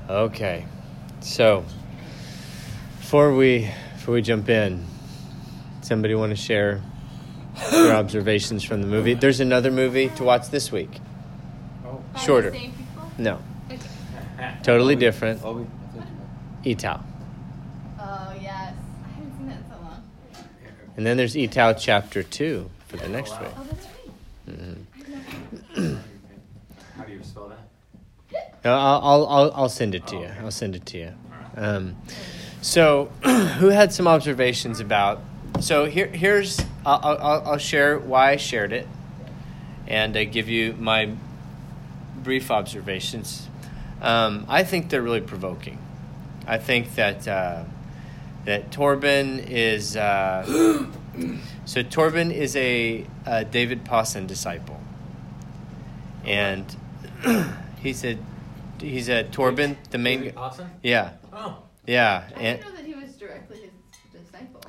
Okay, so before we jump in, somebody want to share their observations from the movie? There's another movie to watch this week. Oh. Shorter. By the same people? No, Okay. totally different. Oh, Etau. Oh, yes. I haven't seen that in so long. And then there's Etau Chapter 2 for the next wow. week. Oh, that's right. How do you spell that? I'll send it to you. okay. I'll send it to you. So, who had some observations about? So here's I'll share why I shared it, and give you my brief observations. I think they're really provoking. I think that Torben is so Torben is a David Pawson disciple, and he's a Torben, the main. David Pawson? Yeah, Oh. yeah, I and didn't know that he was directly his disciple.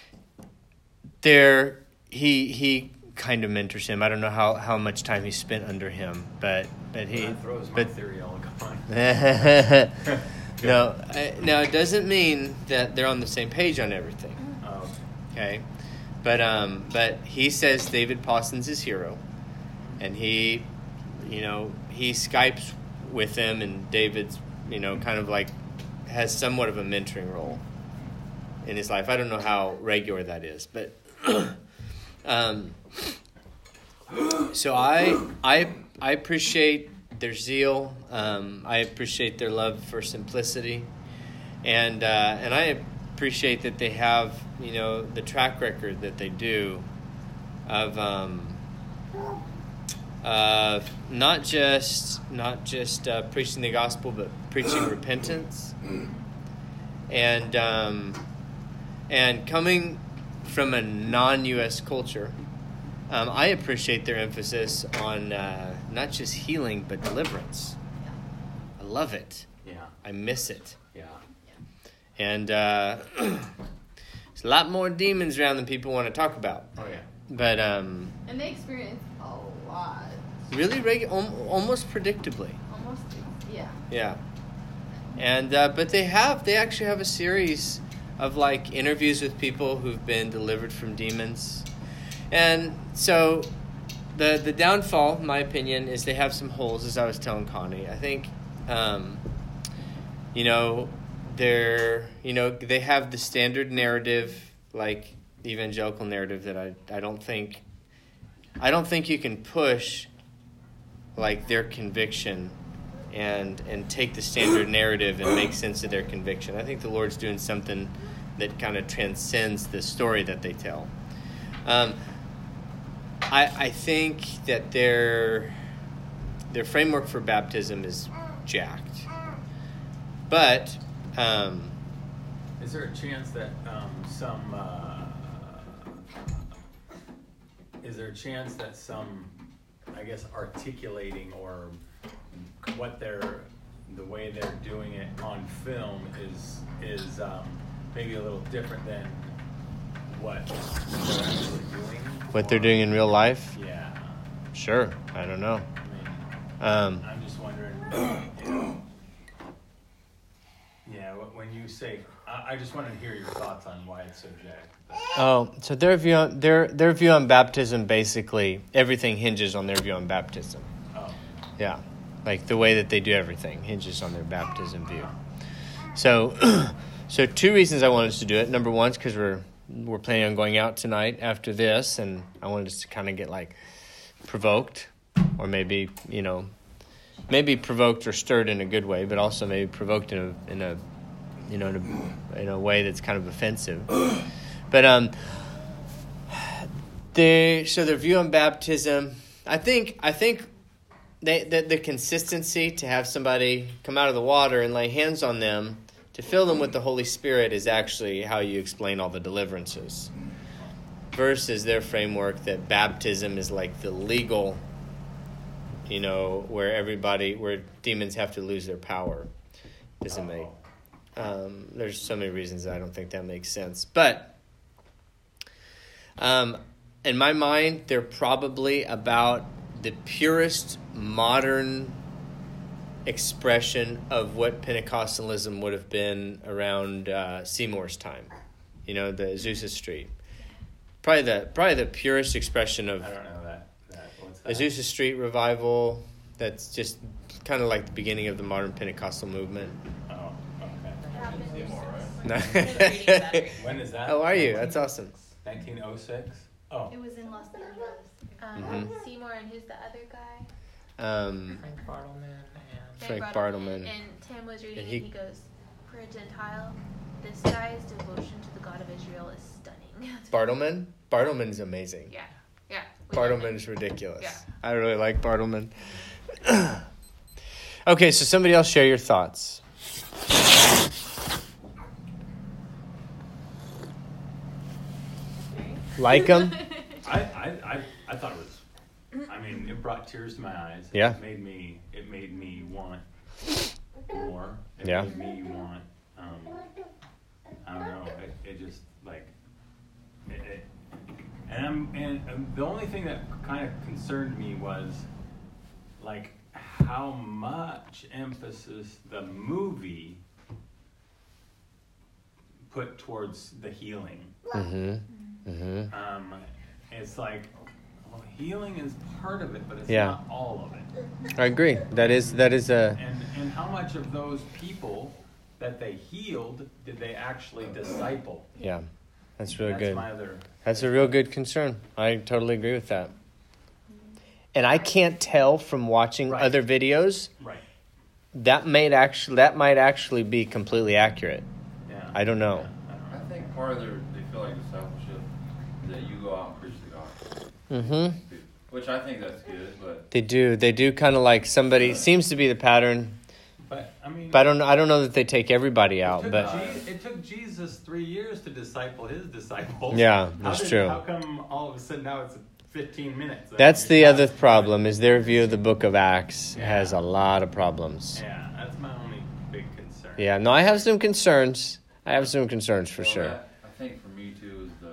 he kind of mentors him. I don't know how much time he spent under him, but he That throws my but theory all gone. no. Now it doesn't mean that they're on the same page on everything. Oh. Okay, but he says David Pawson's his hero, and he Skypes with him, and David's kind of like has somewhat of a mentoring role in his life. I don't know how regular that is, but so I appreciate their zeal. I appreciate their love for simplicity, and I appreciate that they have the track record that they do of not just preaching the gospel, but preaching repentance, and coming from a non-U.S. culture. I appreciate their emphasis on not just healing, but deliverance. I love it. Yeah. I miss it. Yeah. And there's a lot more demons around than people want to talk about. Oh yeah. But And they experience a lot. really, almost predictably. Almost, yeah. Yeah. And but they actually have a series of like interviews with people who've been delivered from demons. And so the downfall, in my opinion, is they have some holes, as I was telling Connie. I think they have the standard narrative, like the evangelical narrative, that I don't think you can push like their conviction and take the standard narrative and make sense of their conviction. I think the Lord's doing something that kind of transcends the story that they tell. I think that their framework for baptism is jacked. But is there a chance that some I guess articulating or what the way they're doing it on film is maybe a little different than what they're actually doing? what they're doing in real life? Yeah. Sure. I don't know. I mean, I'm just wondering. Yeah, when you say, I just want to hear your thoughts on why it's so jacked. Oh, so their view on baptism, basically everything hinges on their view on baptism. Oh. Yeah, like the way that they do everything hinges on their baptism view. So, so two reasons I wanted us to do it. Number one is because we're planning on going out tonight after this, and I wanted us to kind of get like provoked, or maybe provoked or stirred in a good way, but also maybe provoked in a way that's kind of offensive. But their view on baptism, I think the consistency to have somebody come out of the water and lay hands on them to fill them with the Holy Spirit is actually how you explain all the deliverances, versus their framework that baptism is like the legal, where demons have to lose their power. Doesn't make. There's so many reasons I don't think that makes sense, but in my mind, they're probably about the purest modern, expression of what Pentecostalism would have been around Seymour's time. You know, the Azusa Street. Probably the purest expression of I don't know that. What's that? Azusa Street revival. That's just kind of like the beginning of the modern Pentecostal movement. Oh, okay. happened. When is that? How are you? That's awesome. 1906? Oh. It was in Los Angeles. Mhm. Seymour and who's the other guy? Frank Bartleman and Frank Bartleman. And Tim was reading And and he goes, for a Gentile, this guy's devotion to the God of Israel is stunning. Bartleman? Bartleman's amazing. Yeah. We love him. Bartleman's ridiculous. Yeah. I really like Bartleman. Okay, so somebody else share your thoughts. Like them? I thought it was. I mean, it brought tears to my eyes. Yeah. It made me want more. It Yeah. made me want. I don't know. It just like. And the only thing that kind of concerned me was, like, how much emphasis the movie put towards the healing. Mm-hmm. Mm-hmm. It's like, well, healing is part of it, but it's Yeah. not all of it. I agree. That is a... And how much of those people that they healed did they actually disciple? Yeah. That's really good. My other. That's a real good concern. I totally agree with that. And I can't tell from watching Right. other videos Right. that might actually be completely accurate. Yeah. I don't know. Yeah, I don't know. I think part of they feel like discipleship is that you go out and preach the gospel. Mm-hmm. Which I think that's good, but They do kind of like somebody seems to be the pattern. But I mean. But I don't know that they take everybody out. But it took Jesus 3 years to disciple his disciples. Yeah, that's true. How come all of a sudden now it's 15 minutes? that's the other problem is their view of the Book of Acts Yeah. has a lot of problems. Yeah, that's my only big concern. Yeah, no, I have some concerns. For well, sure. that, I think for me too is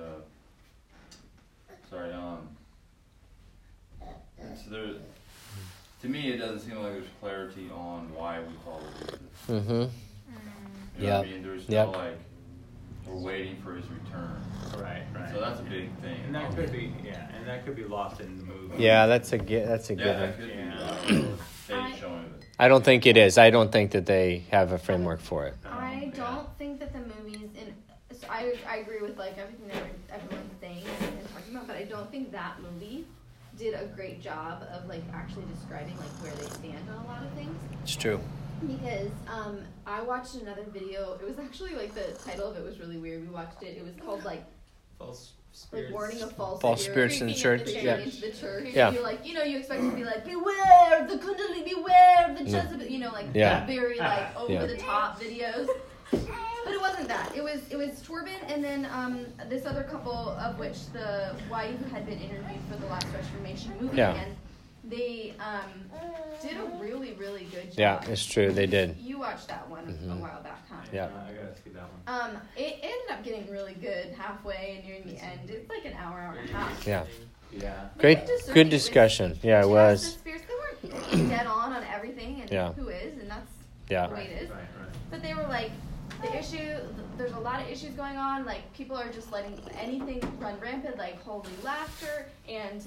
so there. To me, it doesn't seem like there's clarity on why we follow Jesus. Mm-hmm. You know Yep. what I mean? There's Yep. still like we're waiting for his return. Right. So that's a big thing. And that could be lost in the movie. Yeah, that's a good Yeah, one. that could be. I- Showing it. I don't think it is. I don't think that they have a framework for it. I Yeah. don't think that the movies so I agree with like everything that everyone's saying and talking about, but I don't think that movie did a great job of like actually describing like where they stand on a lot of things. It's true. Because I watched another video. It was actually like the title of it was really weird. We watched it. It was called like false like spirits. warning of false Spirits in the church. creeping Yeah. into the church. Yeah. You're like, you expect to be like, beware of the Kundalini, beware of the Jezebel, like Yeah. very like over Yeah. the top videos. But it wasn't that. It was Torben and then this other couple of which the wife had been interviewed for the Last Reformation movie, Yeah. and they did a really really good job. Yeah, it's true. They did. You watched that one a while back, huh? Yeah. I gotta see that one. It ended up getting really good halfway and nearing the end. It's like an hour and a half. Yeah. Yeah. Great. Discerning Good with discussion. Yeah, it just was. the spirits. They weren't dead on everything and Yeah. who is, and that's Yeah. the way it is. Right. But they were like, the issue, there's a lot of issues going on. Like, people are just letting anything run rampant, like holy laughter and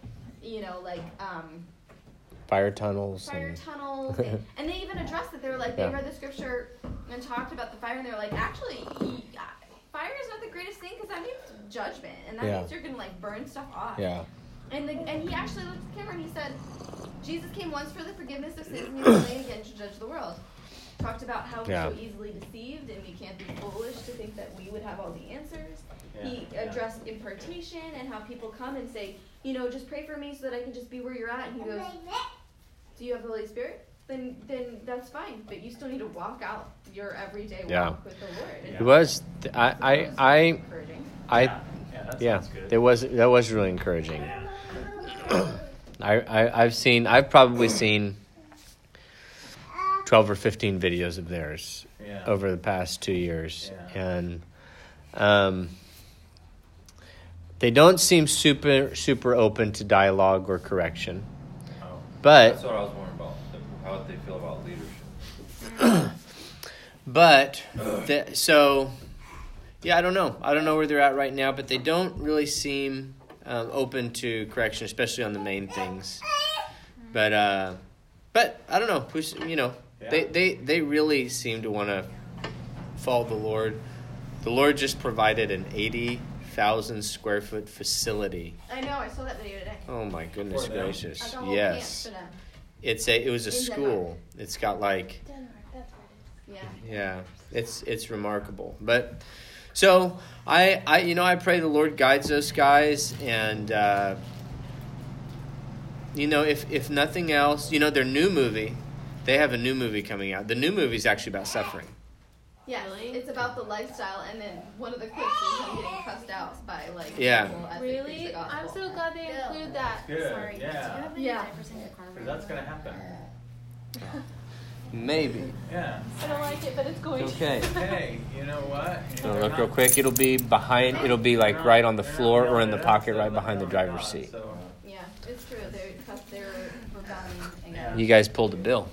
Fire tunnels. fire And, tunnels. And they even addressed it. They were like, they Yeah. read the scripture and talked about the fire, and they were like, actually, fire is not the greatest thing because that means judgment, and that Yeah. means you're going to like burn stuff off. yeah. And he actually looked at the camera and he said, Jesus came once for the forgiveness of sins and he will reign again to judge the world. Talked about how Yeah. we're so easily deceived and we can't be foolish to think that we would have all the answers. Yeah. He addressed impartation and how people come and say, just pray for me so that I can just be where you're at. And he goes, do you have the Holy Spirit? Then that's fine, but you still need to walk out your everyday Yeah. walk with the Lord. And It was. that was encouraging. Yeah, that sounds good. That was really encouraging. I've probably seen 12 or 15 videos of theirs Yeah. over the past 2 years, Yeah. and they don't seem super open to dialogue or correction. Oh. But That's what I was wondering about. How what they feel about leadership. But, I don't know. I don't know where they're at right now, but they don't really seem open to correction, especially on the main things. But I don't know. They really seem to want to follow the Lord. The Lord just provided an 80,000 square foot facility. I know. I saw that video today. Oh my goodness gracious! Like a whole Yes, camp for them. it was a In school. It's got like Denmark, that's where it is. Yeah. it's remarkable. But so I pray the Lord guides those guys, and if nothing else, their new movie. They have a new movie coming out. The new movie is actually about suffering. Yeah, Really? it's about the lifestyle, and then one of the clips is him getting cussed out by Yeah. people as they preach Really? the gospel. I'm so glad they include that. Good, Sorry. yeah. Yeah. Because that's going to happen. Maybe. Yeah. I don't like it, but it's going Okay. Hey, you know what? So look real quick. It'll be like right on the floor or in the pocket right behind the driver's seat. So, Yeah, it's true. They're rebelling against. You guys pulled a bill.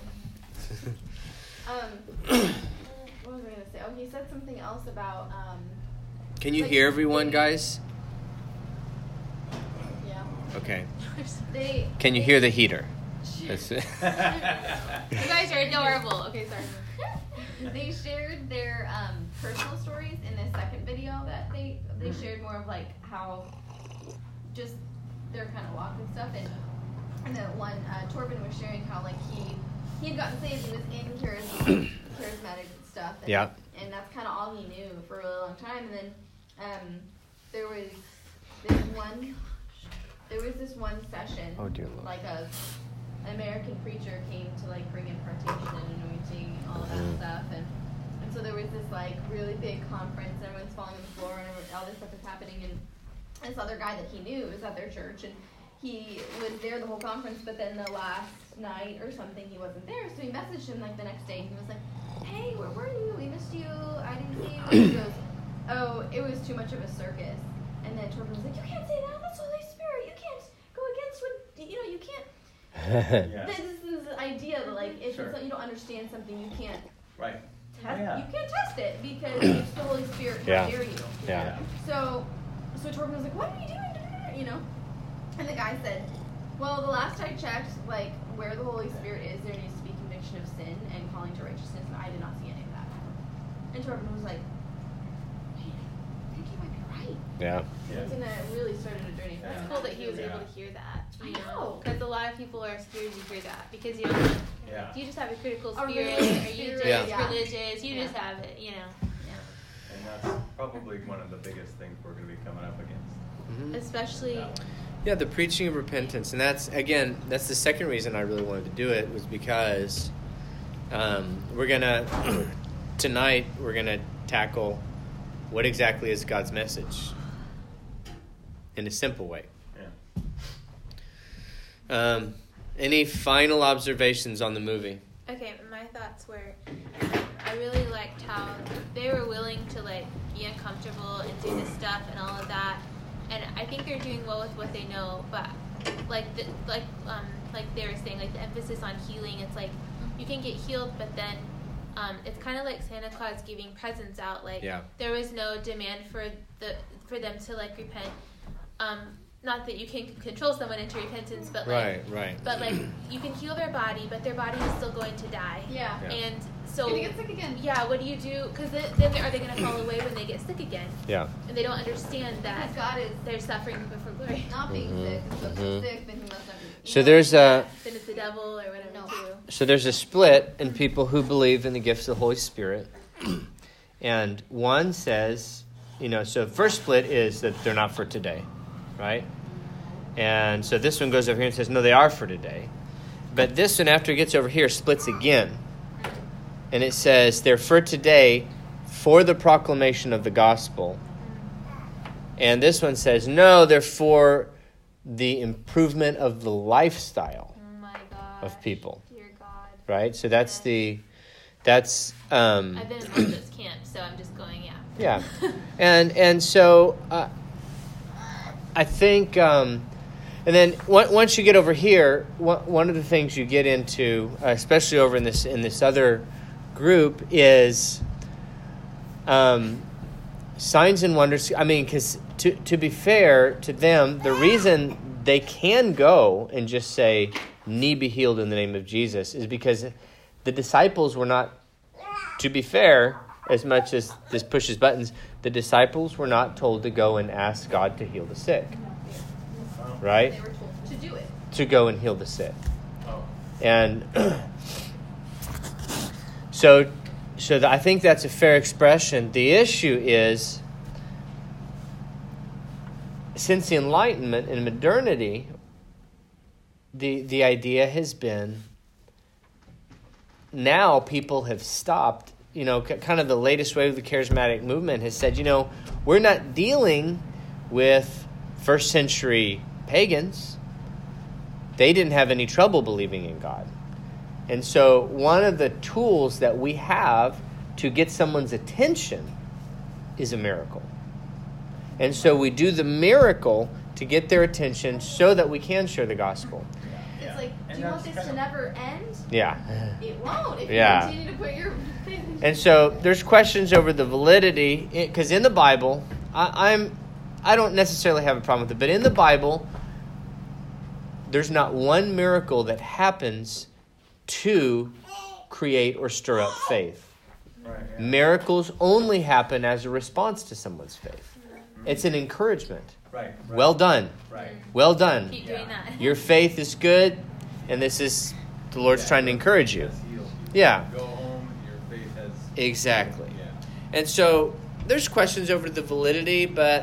What was I gonna say? Oh, he said something else about Can you hear everyone, guys? yeah. Okay. They Can you hear the heater? That's it. You guys are adorable. Okay, sorry. they shared their personal stories in the second video that they shared more of like how just their kind of walk and stuff, and the one Torben was sharing how like he had gotten saved, he was in charismatic stuff, and, Yeah. and that's kind of all he knew for a really long time, and then there was this one session, Oh, dear Lord. like an American preacher came to like bring impartation and anointing and all of that stuff, and so there was this like really big conference, and everyone's falling on the floor, and all this stuff is happening, and this other guy that he knew was at their church, and he was there the whole conference, but then the last night or something he wasn't there, so he messaged him like the next day, and he was like, hey, where were you? We missed you. I didn't see you. And he goes, oh, it was too much of a circus. And then Torben was like, you can't say that. That's the Holy Spirit. You can't go against what, you can't. yeah. This is the idea that like if Sure. you don't understand something, you can't Right. test. Yeah. You can't test it because it's the Holy Spirit. How Yeah. dare you? Yeah. So Torben was like, what are you doing? And the guy said, well, the last I checked, like, where the Holy Spirit is, there needs to be conviction of sin and calling to righteousness, and I did not see any of that. And Torben was like, wait, I think you might be right. Yeah. And then it really started a journey for him. It's cool that he was able to hear that. I know. Because a lot of people are scared to hear that because you don't. Yeah. You just have a critical A spirit, religious or you spirit, just yeah. religious. You Yeah. just have it, And that's probably one of the biggest things we're going to be coming up against. Especially. That one. Yeah, the preaching of repentance, and that's the second reason I really wanted to do it was because tonight we're gonna tackle what exactly is God's message in a simple way. Yeah. Any final observations on the movie? Okay, my thoughts were, I really liked how they were willing to like be uncomfortable and do this stuff and all of that, and I think they're doing well with what they know. But like they were saying, like the emphasis on healing, it's like you can get healed, but then it's kind of like Santa Claus giving presents out. Like there was no demand for them to like repent. Not that you can control someone into repentance, but like, right. But like, you can heal their body, but their body is still going to die. Yeah. And so, Gonna get sick again. yeah, what do you do? Because then are they going to fall away when they get sick again? Yeah. And they don't understand that Because God is they're suffering before glory. not being sick. And so if he's sick, then he must not be. So there's a Then it's the devil or whatever too. So there's a split in people who believe in the gifts of the Holy Spirit. And one says, so first split is that they're not for today, right? And so this one goes over here and says, no, they are for today. But this one, after it gets over here, splits again. And it says, they're for today for the proclamation of the gospel. And this one says, no, they're for the improvement of the lifestyle Oh my God. of people. Dear God. Right? So that's I've been in one of those camps, so I'm just going, yeah. And so I think And then once you get over here, one of the things you get into, especially over in this other group, is signs and wonders. I mean, because to be fair to them, the reason they can go and just say, "Knee be healed in the name of Jesus," is because the disciples were not, to be fair, as much as this pushes buttons, the disciples were not told to go and ask God to heal the sick. Right? They were told to do it. To go and heal the sick. Oh. And so I think that's a fair expression. The issue is, since the Enlightenment and modernity, the idea has been, now people have stopped, kind of the latest wave of the charismatic movement has said, we're not dealing with first century pagans. They didn't have any trouble believing in God. And so one of the tools that we have to get someone's attention is a miracle. And so we do the miracle to get their attention so that we can share the gospel. It's like, do you want this to never end? Yeah. It won't if Yeah. you continue to put your faith in. And so there's questions over the validity, because in the Bible, I don't necessarily have a problem with it, but in the Bible, there's not one miracle that happens to create or stir up faith. Right, yeah. Miracles only happen as a response to someone's faith. It's an encouragement. Right. Well done. Right. Well done. Keep doing that. Your faith is good, and this is, the Lord's trying to encourage you. Has healed. Yeah, Go home, your faith has... exactly. Yeah. And so there's questions over the validity, but,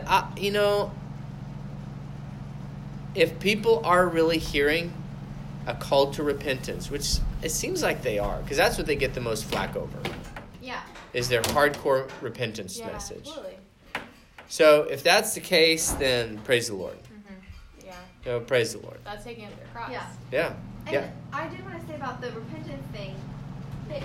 if people are really hearing a call to repentance, which it seems like they are, because that's what they get the most flack over, Yeah. is their hardcore repentance Yeah, message. absolutely. So if that's the case, then praise the Lord. Yeah, Praise the Lord. that's taking up their cross. Yeah. Yeah. And Yeah. I did want to say about the repentance thing. They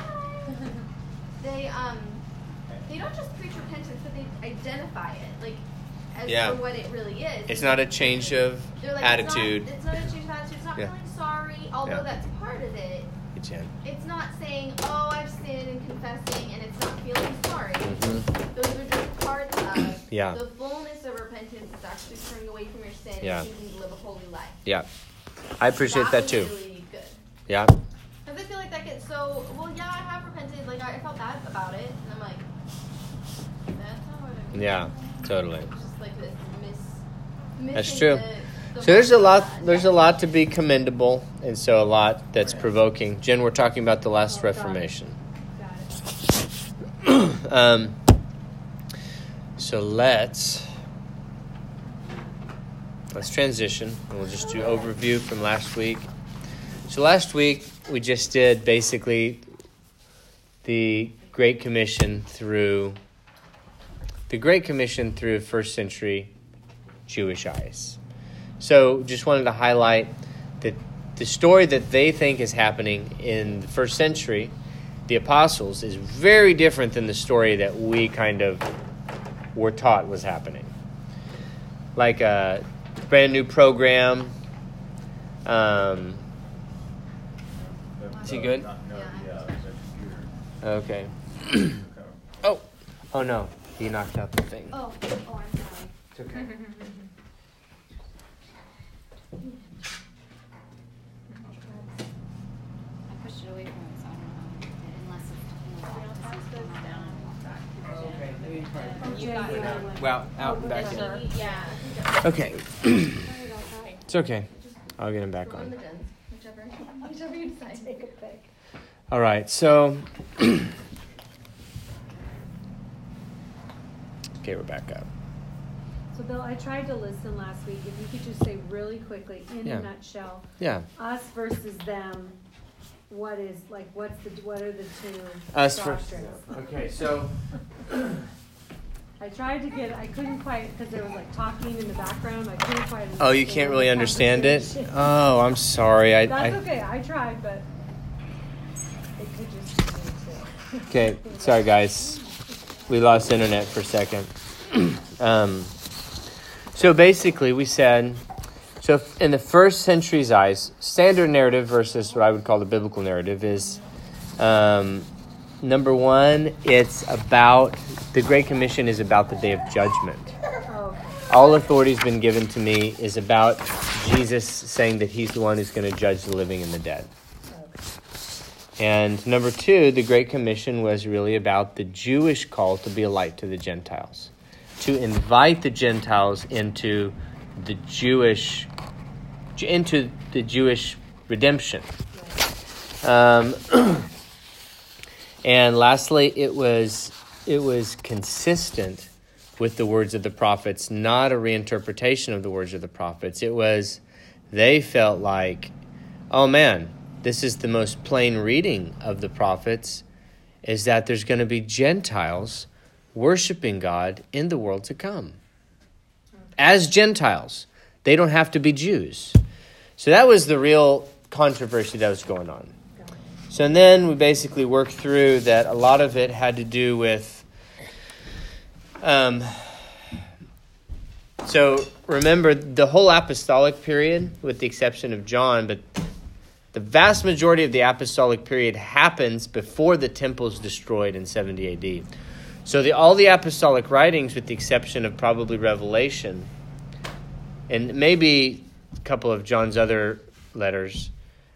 don't just preach repentance, but they identify it as Yeah. for what it really is. It's not a change of They're like, attitude. It's not a change of attitude. It's not Yeah. feeling sorry, although Yeah. that's part of it. It's in. It's not saying, "Oh, I've sinned," and confessing, and it's not feeling sorry. Mhm. Those are just parts of Yeah. the fullness of repentance. Is actually turning away from your sin Yeah. and choosing to live a holy life. Yeah. I appreciate that was too. Really good. Yeah. Because I feel like that gets so, well, yeah, I have repented. Like, I felt bad about it. And I'm like, that's not what I mean. Yeah, totally. It's just like this That's missing true. the So there's a lot. mark of that. There's a lot to be commendable, and so a lot that's provoking. Jen, we're talking about the last Reformation. Got it. So let's transition, and we'll just do overview from last week. So last week we just did basically the Great Commission through first century Jewish eyes. So just wanted to highlight that the story that they think is happening in the first century, the apostles, is very different than the story that we kind of were taught was happening. Like a brand new program. Is he good? No, Yeah. the computer. Okay. Oh no, he knocked out the thing. Oh, I'm sorry. It's okay. I pushed it away from it, so I don't know. Unless it's You got it. Well, out and back in. Yeah. Okay. It's okay. I'll get him back One of on. the gens, whichever you decide. Take a pick. All right, so okay, we're back up. So Bill, I tried to listen last week. If you could just say really quickly, in Yeah. a nutshell, Yeah, us versus them. What are the two us first. doctrines? Okay, so I couldn't quite, because there was like talking in the background. I couldn't quite. oh, you can't really the understand it. conversation. Oh, I'm sorry. That's okay. I tried, but it could just be me too. Okay, sorry guys. We lost internet for a second. So basically we said, So in the first century's eyes, standard narrative versus what I would call the biblical narrative is, number one, it's about, the Great Commission is about the day of judgment. All authority has been given to me is about Jesus saying that he's the one who's going to judge the living and the dead. And number two, the Great Commission was really about the Jewish call to be a light to the Gentiles, to invite the Gentiles into the Jewish redemption. And lastly, it was consistent with the words of the prophets, not a reinterpretation of the words of the prophets. It was, they felt like, oh man, this is the most plain reading of the prophets, is that there's going to be Gentiles worshiping God in the world to come. As Gentiles. They don't have to be Jews. So that was the real controversy that was going on. So and then we basically worked through that a lot of it had to do with... So remember, the whole apostolic period, with the exception of John, but the vast majority of the apostolic period happens before the temple is destroyed in 70 AD. So all the apostolic writings, with the exception of probably Revelation, and maybe a couple of John's other letters,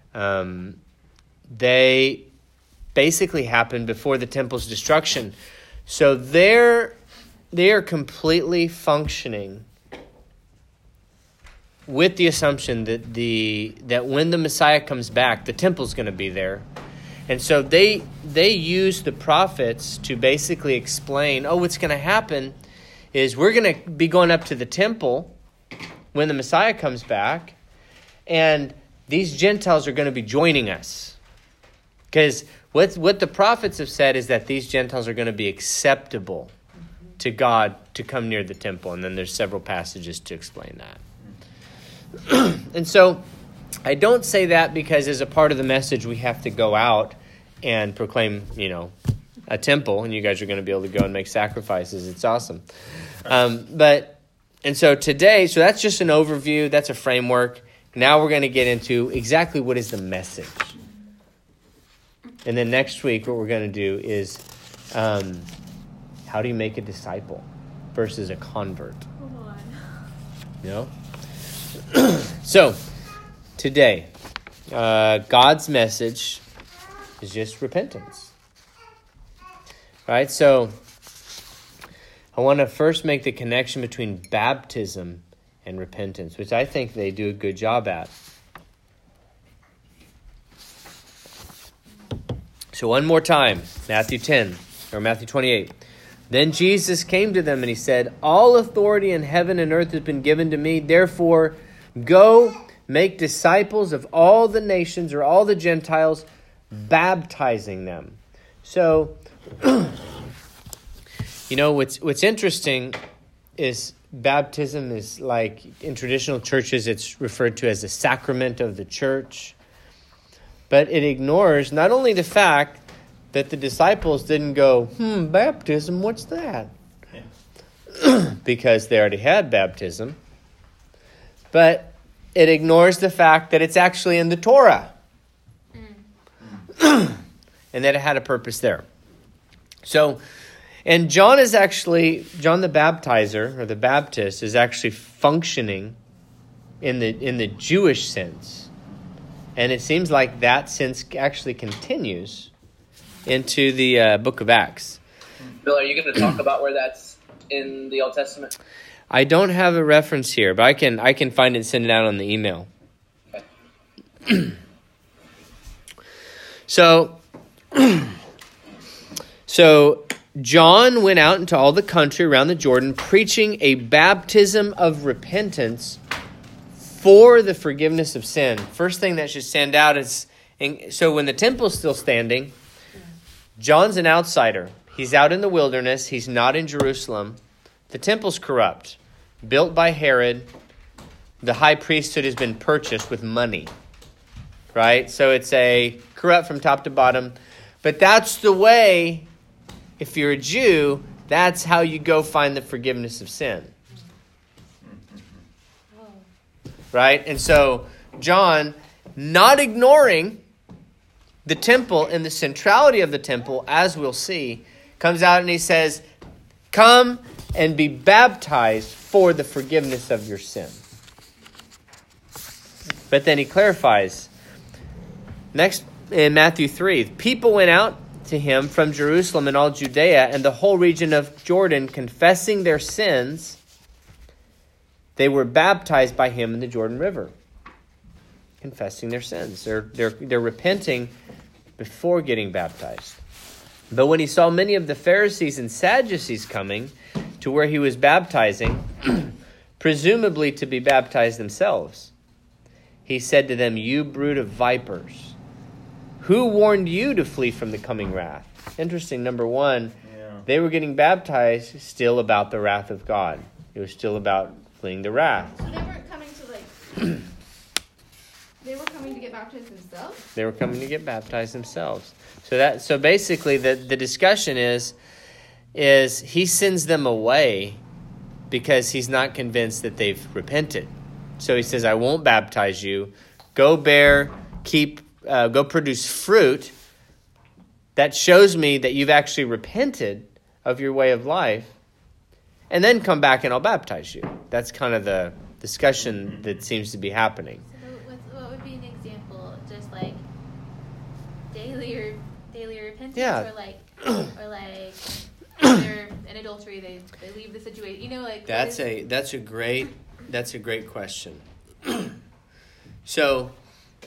they basically happened before the temple's destruction. So they are completely functioning with the assumption that when the Messiah comes back, the temple's going to be there. And so they use the prophets to basically explain, what's going to happen is we're going to be going up to the temple when the Messiah comes back, and these Gentiles are going to be joining us. Because what the prophets have said is that these Gentiles are going to be acceptable to God to come near the temple. And then there's several passages to explain that. And so I don't say that because as a part of the message we have to go out and proclaim, a temple, and you guys are going to be able to go and make sacrifices. It's awesome. And so today, so that's just an overview. That's a framework. Now we're going to get into exactly what is the message. And then next week, what we're going to do is how do you make a disciple versus a convert? So today, God's message is just repentance. Right? So I want to first make the connection between baptism and repentance, which I think they do a good job at. So one more time, Matthew 28. Then Jesus came to them and he said, all authority in heaven and earth has been given to me. Therefore, go make disciples of all the nations or all the Gentiles, baptizing them. So, what's interesting is baptism is like in traditional churches, it's referred to as the sacrament of the church. But it ignores not only the fact that the disciples didn't go, baptism, what's that? Yeah. Because they already had baptism. But it ignores the fact that it's actually in the Torah. And that it had a purpose there. So, and John the Baptizer, or the Baptist, is actually functioning in the Jewish sense. And it seems like that sense actually continues into the book of Acts. Bill, are you going to talk about where that's in the Old Testament? I don't have a reference here, but I can find it and send it out on the email. Okay. So John went out into all the country around the Jordan, preaching a baptism of repentance for the forgiveness of sin. First thing that should stand out is, so when the temple's still standing, John's an outsider. He's out in the wilderness. He's not in Jerusalem. The temple's corrupt, built by Herod. The high priesthood has been purchased with money, right? So it's a corrupt from top to bottom. But that's the way, if you're a Jew, that's how you go find the forgiveness of sin. right? And so John, not ignoring the temple and the centrality of the temple, as we'll see, comes out and he says, come and be baptized for the forgiveness of your sin. But then he clarifies, next in Matthew 3, people went out to him from Jerusalem and all Judea and the whole region of Jordan, confessing their sins. They were baptized by him in the Jordan River, confessing their sins. They're repenting before getting baptized. But when he saw many of the Pharisees and Sadducees coming to where he was baptizing, presumably to be baptized themselves, he said to them, you brood of vipers, who warned you to flee from the coming wrath? Interesting, number one, they were getting baptized still about the wrath of God. It was still about fleeing the wrath. So they weren't coming to they were coming to get baptized themselves? They were coming to get baptized themselves. So basically the discussion is he sends them away because he's not convinced that they've repented. So he says, I won't baptize you. Go go produce fruit that shows me that you've actually repented of your way of life, and then come back and I'll baptize you. That's kind of the discussion that seems to be happening. So what would be an example? Just like daily repentance, Yeah. or like they're in adultery, they leave the situation. That's a great question. So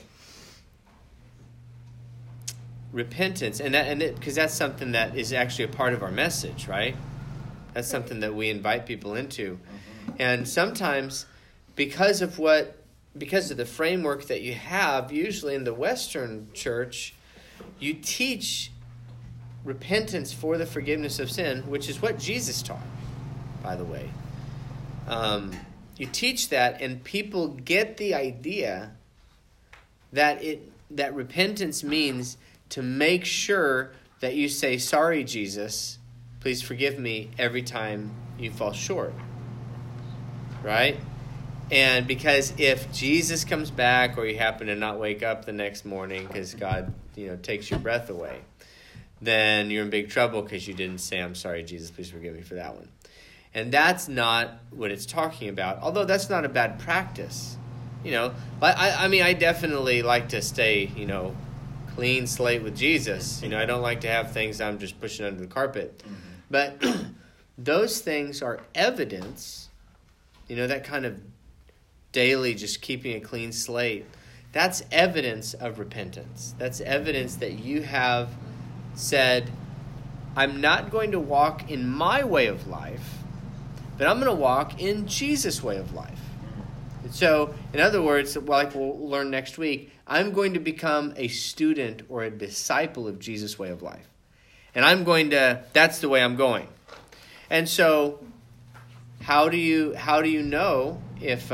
repentance, because that's something that is actually a part of our message, right? That's something that we invite people into. And sometimes because of the framework that you have, usually in the Western church, you teach repentance for the forgiveness of sin, which is what Jesus taught, by the way. You teach that, and people get the idea that repentance means to make sure that you say, sorry, Jesus, please forgive me every time you fall short. Right? And because if Jesus comes back or you happen to not wake up the next morning because God, takes your breath away, then you're in big trouble because you didn't say, I'm sorry, Jesus, please forgive me for that one. And that's not what it's talking about, although that's not a bad practice. I definitely like to stay, clean slate with Jesus. I don't like to have things I'm just pushing under the carpet. Mm-hmm. But those things are evidence, that kind of daily just keeping a clean slate. That's evidence of repentance. That's evidence that you have said, I'm not going to walk in my way of life, but I'm going to walk in Jesus' way of life. So, in other words, like we'll learn next week, I'm going to become a student or a disciple of Jesus' way of life. And that's the way I'm going. And so, how do you know if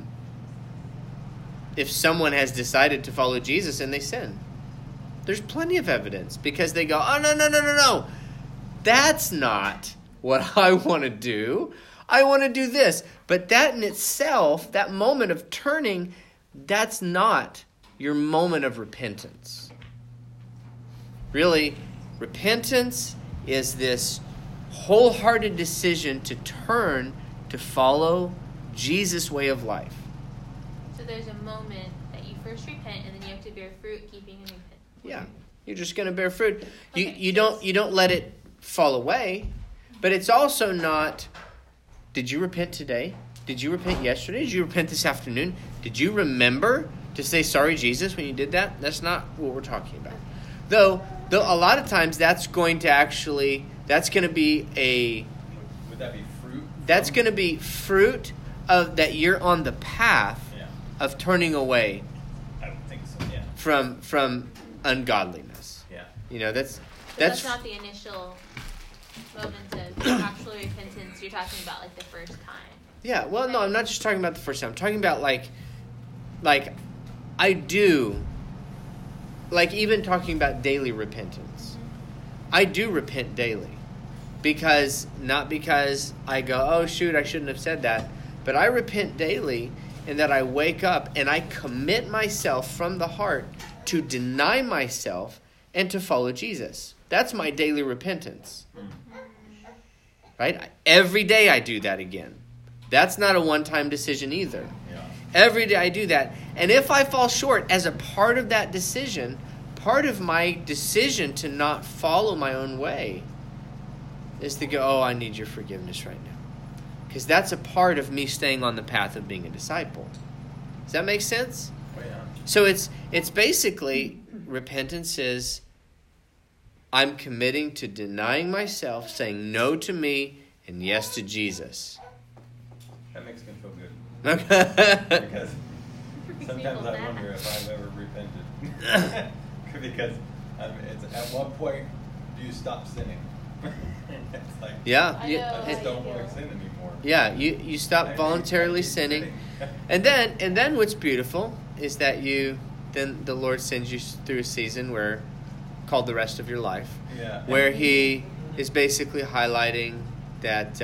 someone has decided to follow Jesus and they sin? There's plenty of evidence, because they go, oh, no. That's not what I want to do. I want to do this. But that in itself, that moment of turning, that's not your moment of repentance. Really, repentance is this wholehearted decision to turn to follow Jesus' way of life. So there's a moment that you first repent, and then you have to bear fruit, keeping and repent. Yeah, you're just going to bear fruit. Okay. You don't let it fall away, but it's also not, did you repent today? Did you repent yesterday? Did you repent this afternoon? Did you remember to say sorry, Jesus, when you did that? That's not what we're talking about. Though a lot of times that's going to be a... Would that be fruit? That's going to be fruit of that you're on the path of turning away. I don't think so, yeah. From ungodliness. Yeah. That's not the initial moment of actual repentance. You're talking about like the first time. Yeah, well, no, I'm not just talking about the first time. I'm talking about like I do, like even talking about daily repentance. I do repent daily, not because I go, oh shoot, I shouldn't have said that, but I repent daily, and that I wake up and I commit myself from the heart to deny myself and to follow Jesus. That's my daily repentance. Right? Every day I do that again. That's not a one-time decision either. Yeah. Every day I do that. And if I fall short, as a part of that decision, part of my decision to not follow my own way is to go, oh, I need your forgiveness right now. Because that's a part of me staying on the path of being a disciple. Does that make sense? Oh, yeah. So it's basically, repentance is, I'm committing to denying myself, saying no to me and yes to Jesus. That makes me feel good. Because sometimes I mad. wonder if I've ever repented. Because it's at what point do you stop sinning? It's like, Yeah. I you- know. I just don't want to sin anymore. Yeah, you stop voluntarily sinning. And then what's beautiful is that then the Lord sends you through a season called the rest of your life, Yeah. where He is basically highlighting that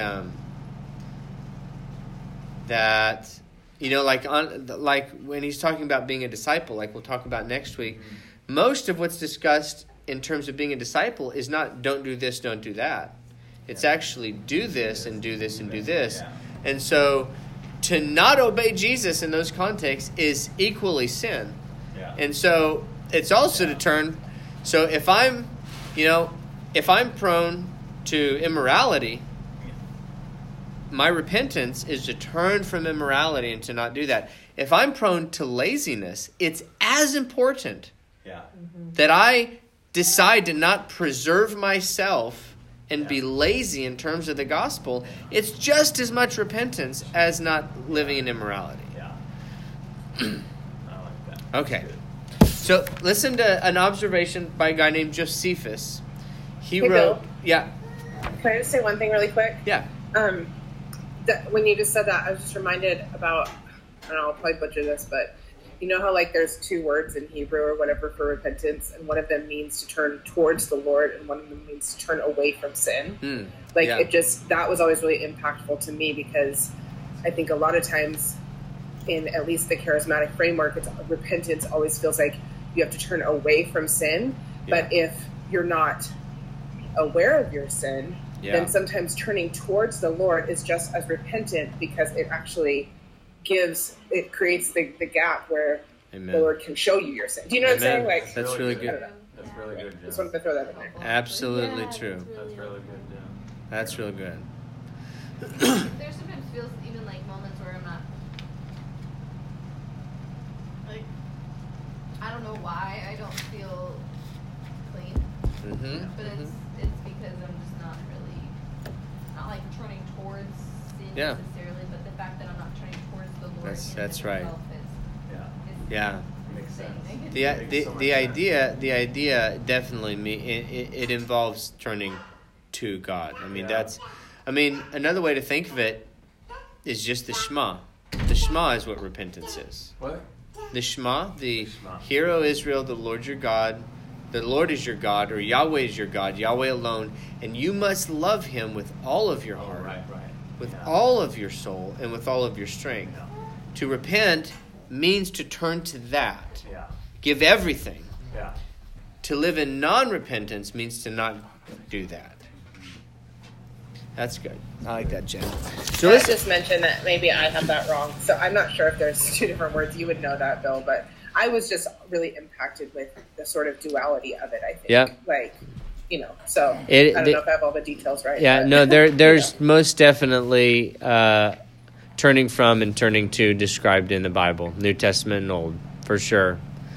like when He's talking about being a disciple, like we'll talk about next week. Most of what's discussed in terms of being a disciple is not don't do this, don't do that. It's actually do this and do this and do this. Yeah. And so to not obey Jesus in those contexts is equally sin. Yeah. And so it's also to turn. So if I'm prone to immorality, my repentance is to turn from immorality and to not do that. If I'm prone to laziness, it's as important Yeah. that I decide to not preserve myself and be lazy in terms of the gospel. It's just as much repentance as not living in immorality. Yeah. I like that. Okay. So listen to an observation by a guy named Josephus. He Hey, wrote, Bill. yeah, Can I just say one thing really quick? yeah. When you just said that, I was just reminded about, I don't know, I'll probably butcher this, but you know how like there's two words in Hebrew or whatever for repentance, and one of them means to turn towards the Lord, and one of them means to turn away from sin. Yeah. That was always really impactful to me, because I think a lot of times in at least the charismatic framework, repentance always feels like you have to turn away from sin. Yeah. But if you're not aware of your sin, Yeah. then sometimes turning towards the Lord is just as repentant, because it actually creates the gap where Amen. the Lord can show you your sin. Do you know what I'm saying? Amen. Like, That's really I don't good. know. That's really good, Just Jen. wanted to throw that in there. Absolutely Yeah, true. it's That's really good, Jen. That's real good. There sometimes feels even like moments where I'm not like, I don't know why I don't feel clean, Mm-hmm. but it's because I'm just not like turning towards sin Yeah. necessarily, but the fact that I'm not turning towards the Lord. That's right. Yeah. Yeah. Makes sense. The idea definitely it involves turning to God. I mean another way to think of it is just the Shema. The Shema is what repentance is. What? The Shema, Shema. Hear, O Israel, the Lord your God. The Lord is your God, or Yahweh is your God, Yahweh alone, and you must love Him with all of your heart, Right. with Yeah. all of your soul, and with all of your strength. Yeah. To repent means to turn to that. Yeah. Give everything. Yeah. To live in non-repentance means to not do that. That's good. I like that, Jen. So Let's listen. just mention that maybe I have that wrong. So I'm not sure if there's two different words. You would know that, Bill, but I was just really impacted with the sort of duality of it, I think. Yeah. Like, so I It- don't the- know if I have all the details right. Yeah, but, no, there's most definitely turning from and turning to described in the Bible, New Testament and Old, for sure.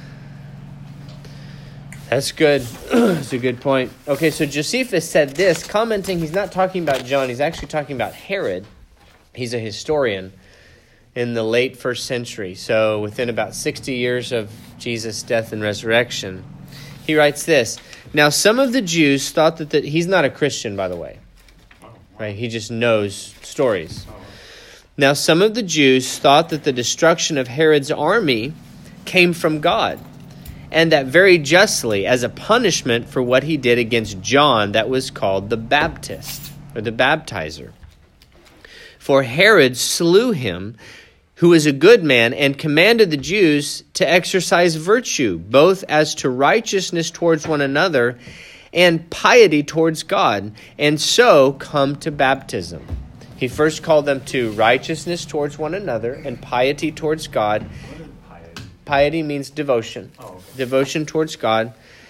That's good. That's a good point. Okay, so Josephus said this, commenting, he's not talking about John, he's actually talking about Herod. He's a historian in the late 1st century, so within about 60 years of Jesus' death and resurrection. He writes this, now some of the Jews thought that he's not a Christian, by the way. Right? He just knows stories. Now some of the Jews thought that the destruction of Herod's army came from God, and that very justly as a punishment for what he did against John that was called the Baptist, or the baptizer. For Herod slew him who was a good man, and commanded the Jews to exercise virtue, both as to righteousness towards one another and piety towards God, and so come to baptism. He first called them to righteousness towards one another and piety towards God. What is piety? Piety means devotion. Oh, okay. Devotion towards God.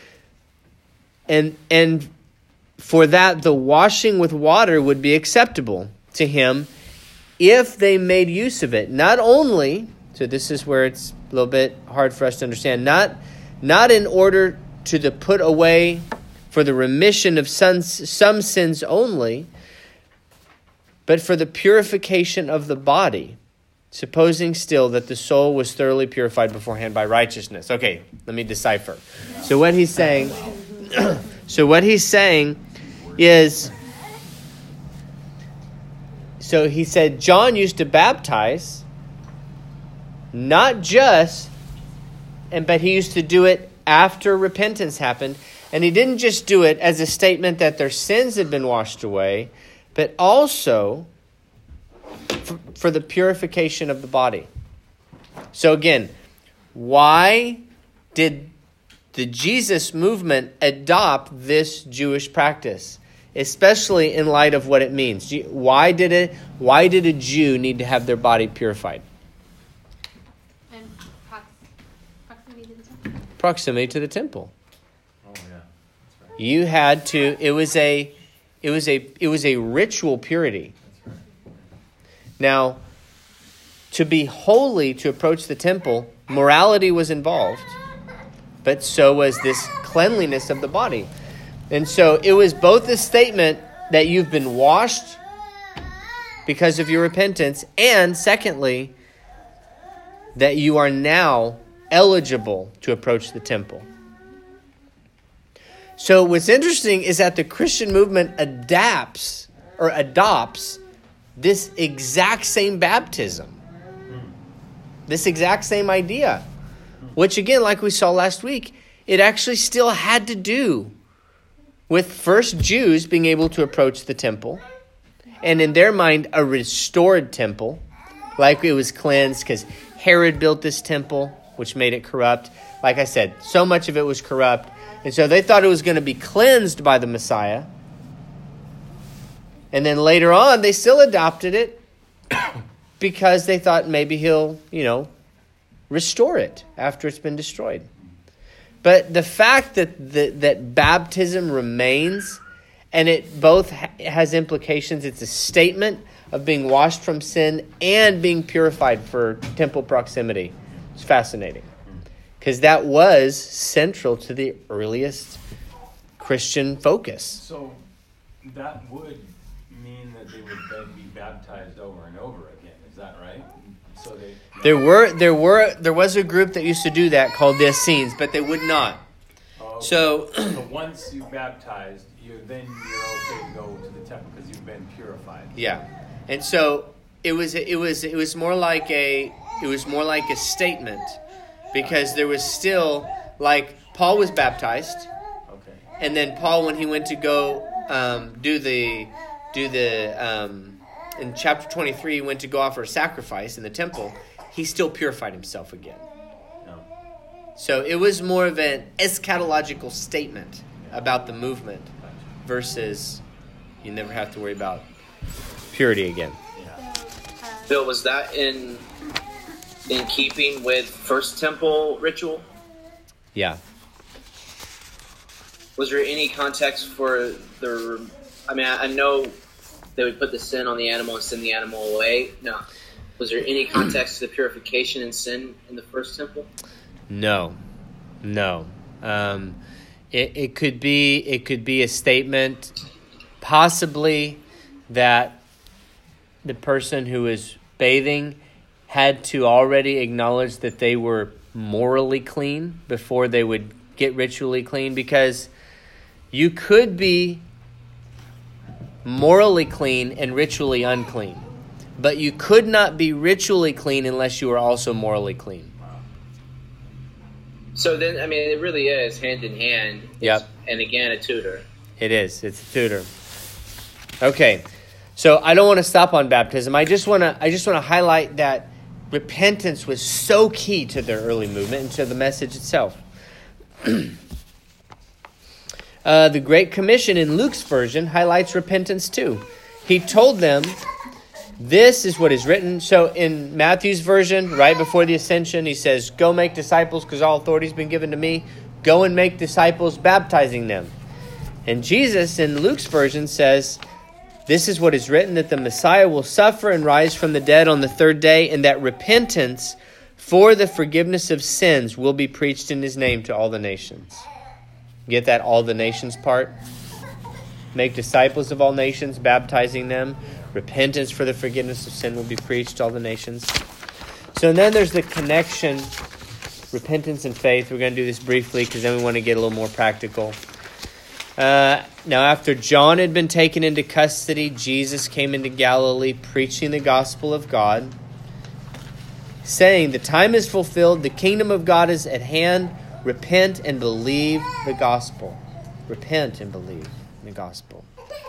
And for that, the washing with water would be acceptable to him if they made use of it. Not only, so this is where it's a little bit hard for us to understand, not in order to the put away for the remission of some sins only, but for the purification of the body, supposing still that the soul was thoroughly purified beforehand by righteousness. Okay, let me decipher. So what he's saying is, so he said John used to baptize, not just, but he used to do it after repentance happened. And he didn't just do it as a statement that their sins had been washed away, but also for the purification of the body. So again, why did the Jesus movement adopt this Jewish practice, especially in light of what it means? Why did a Jew need to have their body purified? And proximity to the temple. Proximity to the temple. Oh yeah, that's right. You had to. It was a ritual purity. That's right. Now, to be holy, to approach the temple, morality was involved, but so was this cleanliness of the body. And so it was both a statement that you've been washed because of your repentance, and secondly, that you are now eligible to approach the temple. So what's interesting is that the Christian movement adopts this exact same baptism. This exact same idea. Which again, like we saw last week, it actually still had to do with first Jews being able to approach the temple. And in their mind, a restored temple. Like it was cleansed because Herod built this temple, which made it corrupt. Like I said, so much of it was corrupt. And so they thought it was going to be cleansed by the Messiah. And then later on, they still adopted it because they thought maybe he'll, restore it after it's been destroyed. But the fact that baptism remains, and it both has implications. It's a statement of being washed from sin and being purified for temple proximity. It's fascinating. Because that was central to the earliest Christian focus. So that would mean that they would then be baptized over and over again. Is that right? So there was a group that used to do that called the Essenes, but they would not. Oh, So once you baptized, you're okay to go to the temple because you've been purified. yeah, and so it was more like a statement, because there was still, like, Paul was baptized. Okay. And then Paul, when he went to go in chapter 23, he went to go offer a sacrifice in the temple. He still purified himself again. No. So it was more of an eschatological statement about the movement versus you never have to worry about purity again. Yeah. Bill, was that in keeping with First Temple ritual? Yeah. Was there any context for I know they would put the sin on the animal and send the animal away. No. Was there any context to the purification and sin in the First Temple? No. It could be a statement, possibly, that the person who is bathing had to already acknowledge that they were morally clean before they would get ritually clean, because you could be morally clean and ritually unclean, but you could not be ritually clean unless you were also morally clean. So then, it really is hand in hand. Yep. And again, a tutor. It is. It's a tutor. Okay. So I don't want to stop on baptism. I just want to highlight that repentance was so key to their early movement and to the message itself. The Great Commission in Luke's version highlights repentance too. He told them, this is what is written. So in Matthew's version, right before the ascension, he says, go make disciples because all authority has been given to me. Go and make disciples, baptizing them. And Jesus in Luke's version says, this is what is written, that the Messiah will suffer and rise from the dead on the third day, and that repentance for the forgiveness of sins will be preached in his name to all the nations. Get that all the nations part? Make disciples of all nations, baptizing them. Repentance for the forgiveness of sin will be preached to all the nations. So and then there's the connection, repentance and faith. We're going to do this briefly because then we want to get a little more practical. Now after John had been taken into custody, Jesus came into Galilee preaching the gospel of God, saying, the time is fulfilled, the kingdom of God is at hand. Repent and believe the gospel. Repent and believe the gospel.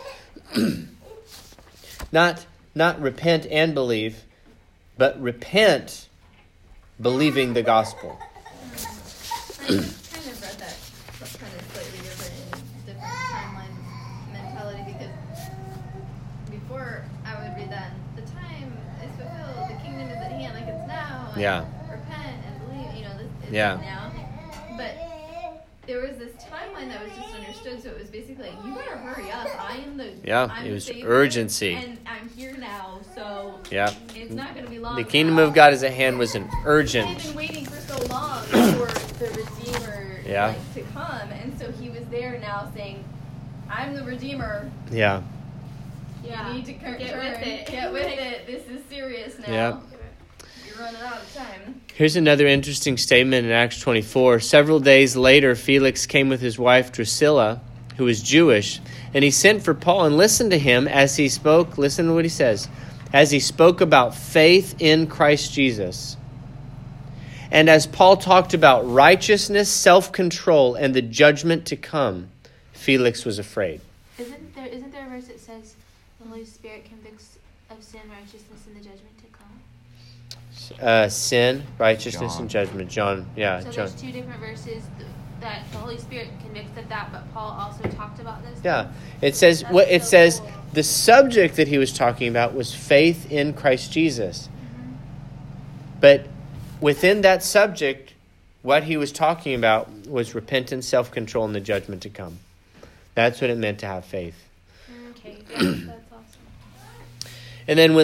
Not repent and believe, but repent believing the gospel. I kind of read that kind of slightly different in different timeline mentality, because before I would read that, the time is fulfilled, the kingdom is at hand, like it's now. And Yeah. repent and believe, this is Yeah. now. But there was this timeline that was just understood, so it was basically like, you better hurry up. I'm it was the Savior, urgency. and I'm here now, so Yeah. it's not going to be long. The kingdom of God is at hand was an I've urgent. been waiting for so long for the Redeemer Yeah. to come, and so he was there now saying, I'm the Redeemer. Yeah. You need to get Get with it. Get with it. This is serious now. Yeah. You're running out of time. Here's another interesting statement in Acts 24. Several days later, Felix came with his wife Drusilla, who was Jewish, and he sent for Paul and listened to him as he spoke. Listen to what he says. As he spoke about faith in Christ Jesus. And as Paul talked about righteousness, self-control, and the judgment to come, Felix was afraid. Isn't there a verse that says the Holy Spirit convicts of sin, righteousness, and the judgment to come? Sin, righteousness, John. and judgment. John, yeah, So John. there's two different verses that the Holy Spirit convicts of that, but Paul also talked about this. Yeah, it says That's what it so says. cool. The subject that he was talking about was faith in Christ Jesus. But within that subject, what he was talking about was repentance, self-control, and the judgment to come. That's what it meant to have faith. Okay, that's awesome. And then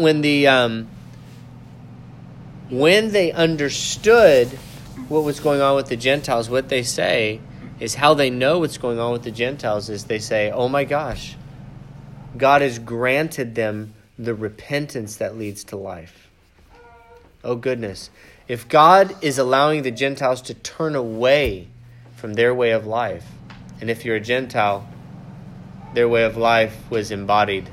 when they understood what was going on with the Gentiles, what they say is how they know what's going on with the Gentiles is they say, oh my gosh, God has granted them the repentance that leads to life. Oh goodness. If God is allowing the Gentiles to turn away from their way of life, and if you're a Gentile, their way of life was embodied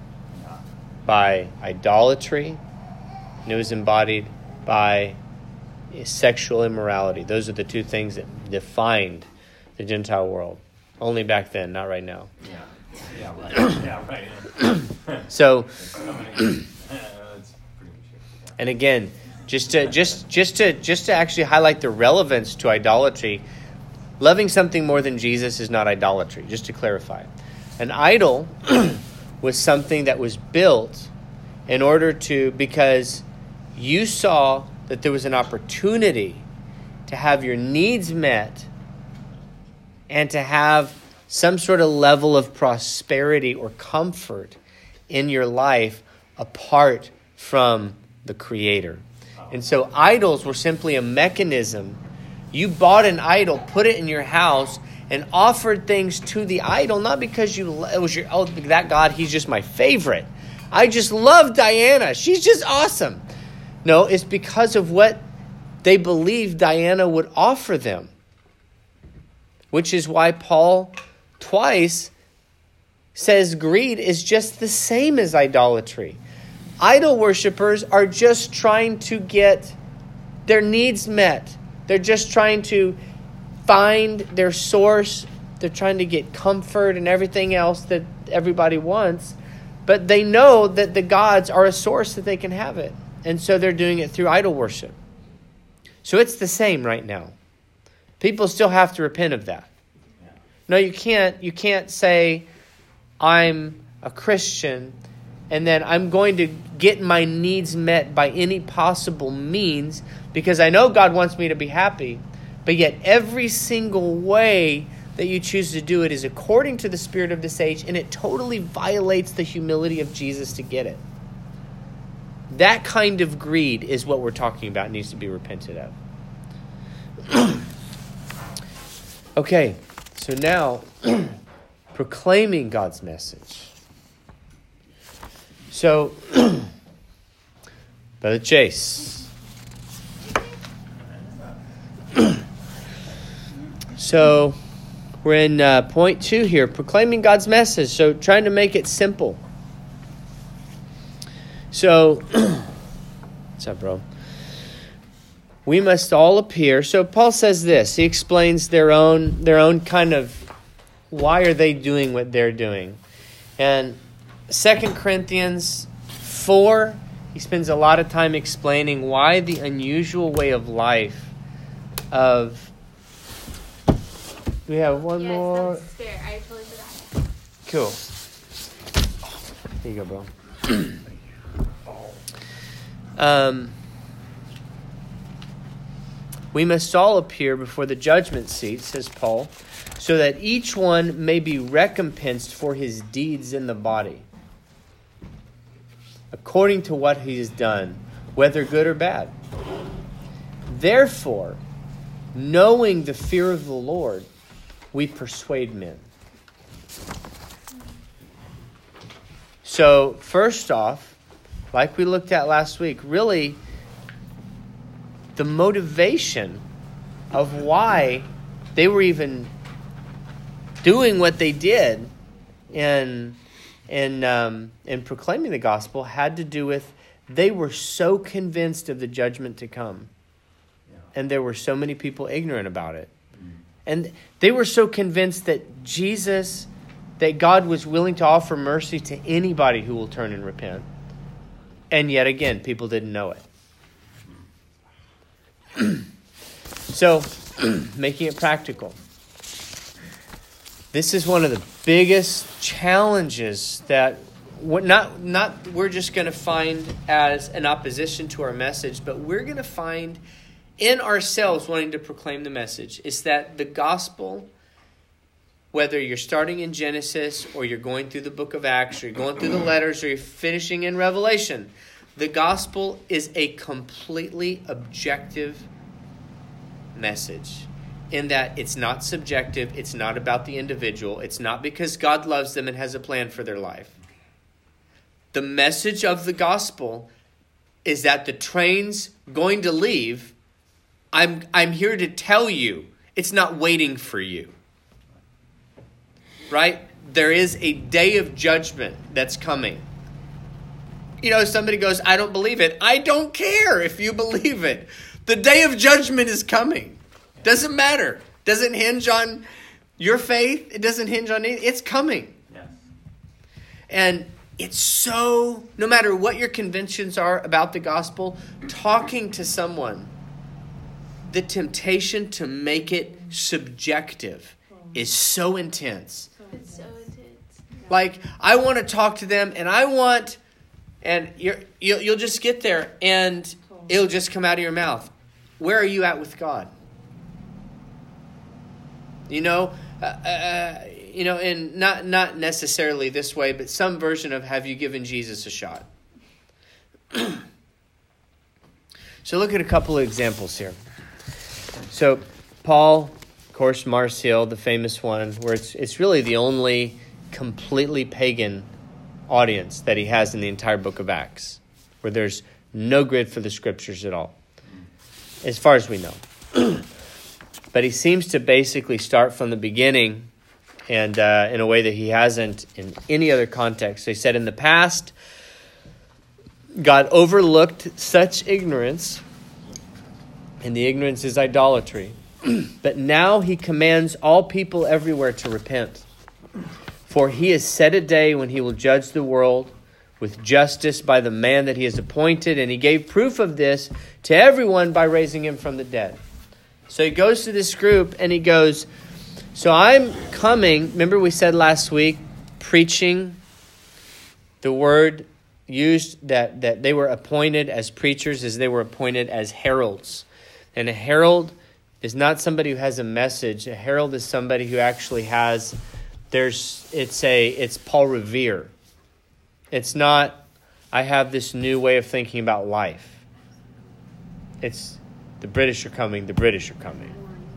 by idolatry, and it was embodied by sexual immorality. Those are the two things that defined the Gentile world. Only back then, not right now. Yeah, right. Yeah, right. So, That's pretty much it. and again, just to actually highlight the relevance to idolatry, loving something more than Jesus is not idolatry. Just to clarify, an idol was something that was built in order to, because you saw that there was an opportunity to have your needs met and to have some sort of level of prosperity or comfort in your life apart from the Creator. And so idols were simply a mechanism. You bought an idol, put it in your house, and offered things to the idol, not because it was that God, he's just my favorite. I just love Diana. She's just awesome. No, it's because of what they believed Diana would offer them. Which is why Paul twice says greed is just the same as idolatry. Idol worshipers are just trying to get their needs met. They're just trying to find their source. They're trying to get comfort and everything else that everybody wants. But they know that the gods are a source that they can have it. And so they're doing it through idol worship. So it's the same right now. People still have to repent of that. No, you can't. You can't say, I'm a Christian, and then I'm going to get my needs met by any possible means because I know God wants me to be happy. But yet every single way that you choose to do it is according to the spirit of this age, and it totally violates the humility of Jesus to get it. That kind of greed is what we're talking about, needs to be repented of. Okay, so now proclaiming God's message. So, Brother Chase. So, we're in point 2 here, proclaiming God's message. So, trying to make it simple. So, what's up, bro? We must all appear. So, Paul says this. He explains their own kind of, why are they doing what they're doing? And 2 Corinthians 4, he spends a lot of time explaining why the unusual way of life of... We have one more. That's fair. I totally forgot. Cool. Here you go, bro. We must all appear before the judgment seat, says Paul, so that each one may be recompensed for his deeds in the body, according to what he has done, whether good or bad. Therefore, knowing the fear of the Lord, we persuade men. So, first off, like we looked at last week, really, the motivation of why they were even doing what they did in proclaiming the gospel had to do with they were so convinced of the judgment to come. And there were so many people ignorant about it. And they were so convinced that that God was willing to offer mercy to anybody who will turn and repent. And yet again, people didn't know it. So, making it practical. This is one of the biggest challenges that we're just going to find as an opposition to our message, but we're going to find in ourselves wanting to proclaim the message is that the gospel, whether you're starting in Genesis or you're going through the book of Acts or you're going through the letters or you're finishing in Revelation, the gospel is a completely objective message in that it's not subjective, it's not about the individual, it's not because God loves them and has a plan for their life. The message of the gospel is that the train's going to leave. I'm here to tell you, it's not waiting for you. Right? There is a day of judgment that's coming. You know, somebody goes, I don't believe it. I don't care if you believe it. The day of judgment is coming. Doesn't matter. Doesn't hinge on your faith. It doesn't hinge on anything. It's coming. Yes. And it's so, no matter what your convictions are about the gospel, talking to someone, the temptation to make it subjective is so intense. It's so intense. Like, I want to talk to them, and you'll just get there, and it'll just come out of your mouth. Where are you at with God? And not necessarily this way, but some version of have you given Jesus a shot? So look at a couple of examples here. So Paul, of course, Mars Hill, the famous one, where it's really the only completely pagan audience that he has in the entire book of Acts, where there's no grid for the scriptures at all, as far as we know. But he seems to basically start from the beginning and in a way that he hasn't in any other context. So he said, in the past, God overlooked such ignorance, and the ignorance is idolatry. But now he commands all people everywhere to repent. For he has set a day when he will judge the world with justice by the man that he has appointed, and he gave proof of this to everyone by raising him from the dead. So he goes to this group and he goes, so I'm coming, remember we said last week, preaching the word used that they were appointed as preachers as they were appointed as heralds. And a herald is not somebody who has a message. A herald is somebody who actually has, it's Paul Revere. It's not, I have this new way of thinking about life. It's, the British are coming, the British are coming.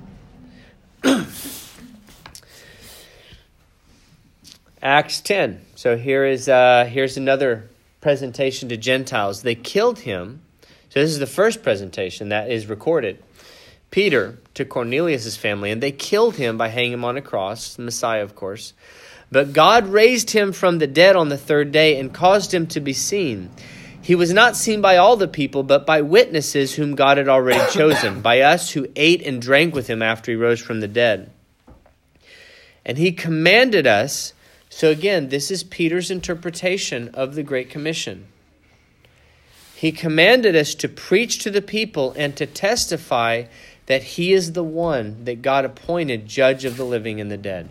Acts 10. So here's another presentation to Gentiles. They killed him. So this is the first presentation that is recorded. Peter to Cornelius' family, and they killed him by hanging him on a cross, the Messiah, of course. But God raised him from the dead on the third day and caused him to be seen. He was not seen by all the people, but by witnesses whom God had already chosen, by us who ate and drank with him after he rose from the dead. And he commanded us, so again, this is Peter's interpretation of the Great Commission. He commanded us to preach to the people and to testify that he is the one that God appointed judge of the living and the dead.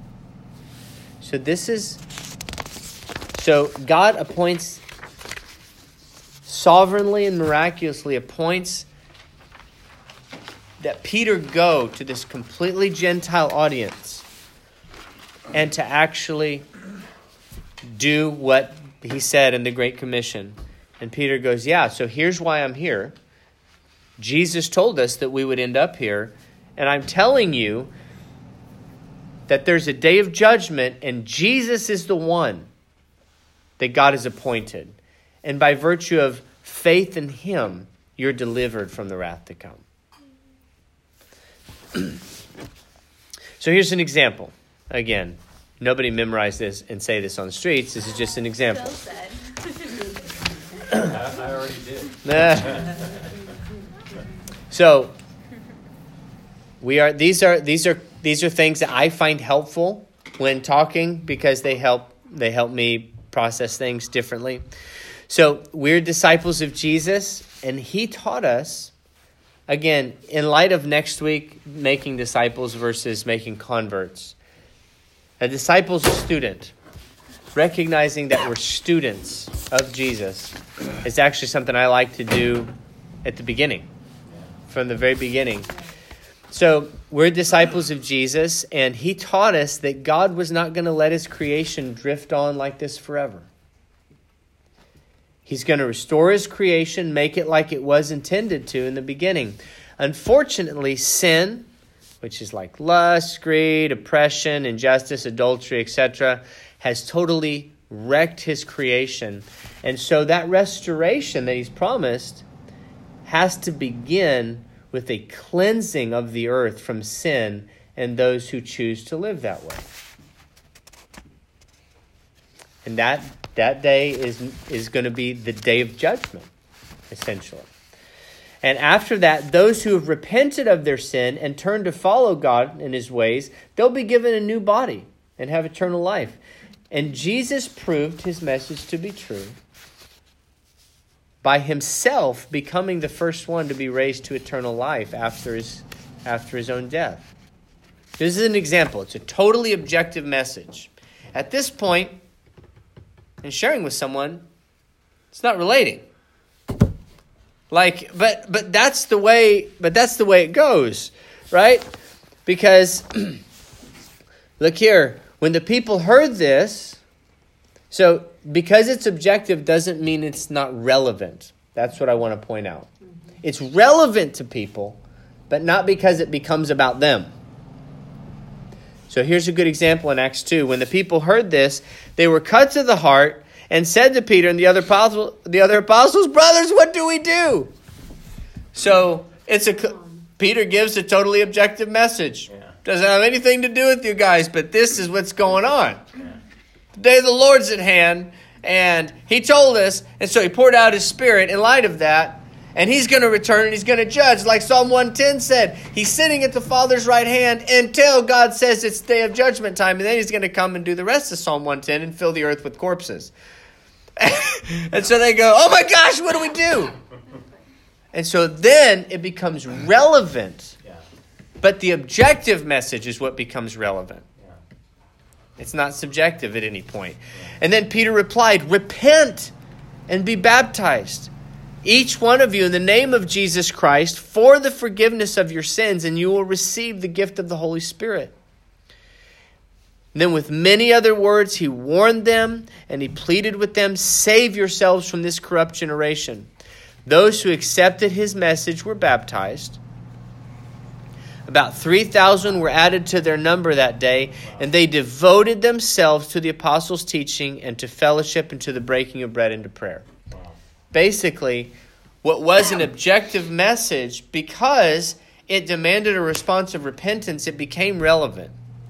So God appoints, sovereignly and miraculously appoints that Peter go to this completely Gentile audience and to actually do what he said in the Great Commission. And Peter goes, yeah, so here's why I'm here. Jesus told us that we would end up here. And I'm telling you that there's a day of judgment and Jesus is the one that God has appointed. And by virtue of faith in him, you're delivered from the wrath to come. So here's an example. Again, nobody memorized this and say this on the streets. This is just an example. I already did. So these are things that I find helpful when talking because they help me process things differently. So we're disciples of Jesus, and he taught us, again, in light of next week, making disciples versus making converts. A disciple's a student. Recognizing that we're students of Jesus is actually something I like to do at the beginning, from the very beginning. So we're disciples of Jesus, and he taught us that God was not going to let his creation drift on like this forever. He's going to restore his creation, make it like it was intended to in the beginning. Unfortunately, sin, which is like lust, greed, oppression, injustice, adultery, etc., has totally wrecked his creation. And so that restoration that he's promised has to begin with a cleansing of the earth from sin and those who choose to live that way. And that day is going to be the day of judgment, essentially. And after that, those who have repented of their sin and turned to follow God in his ways, they'll be given a new body and have eternal life. And Jesus proved his message to be true by himself becoming the first one to be raised to eternal life after his own death. This is an example. It's a totally objective message. At this point, in sharing with someone, it's not relating. But that's the way it goes, right? Because look here, when the people heard this, so because it's objective doesn't mean it's not relevant. That's what I want to point out. It's relevant to people, but not because it becomes about them. So here's a good example in Acts 2. When the people heard this, they were cut to the heart and said to Peter and the other apostles, brothers, what do we do? So Peter gives a totally objective message. Yeah. Doesn't have anything to do with you guys, but this is what's going on. Yeah. The day of the Lord's at hand, and he told us, and so he poured out his Spirit in light of that, and he's going to return and he's going to judge. Like Psalm 110 said, he's sitting at the Father's right hand until God says it's day of judgment time, and then he's going to come and do the rest of Psalm 110 and fill the earth with corpses. And so they go, oh my gosh, what do we do? And so then it becomes relevant. Yeah. But the objective message is what becomes relevant. Yeah. It's not subjective at any point. And then Peter replied, repent and be baptized, each one of you, in the name of Jesus Christ, for the forgiveness of your sins, and you will receive the gift of the Holy Spirit. And then with many other words, he warned them and he pleaded with them, save yourselves from this corrupt generation. Those who accepted his message were baptized. About 3,000 were added to their number that day, and they devoted themselves to the apostles' teaching and to fellowship and to the breaking of bread and to prayer. Basically, what was an objective message, because it demanded a response of repentance, it became relevant.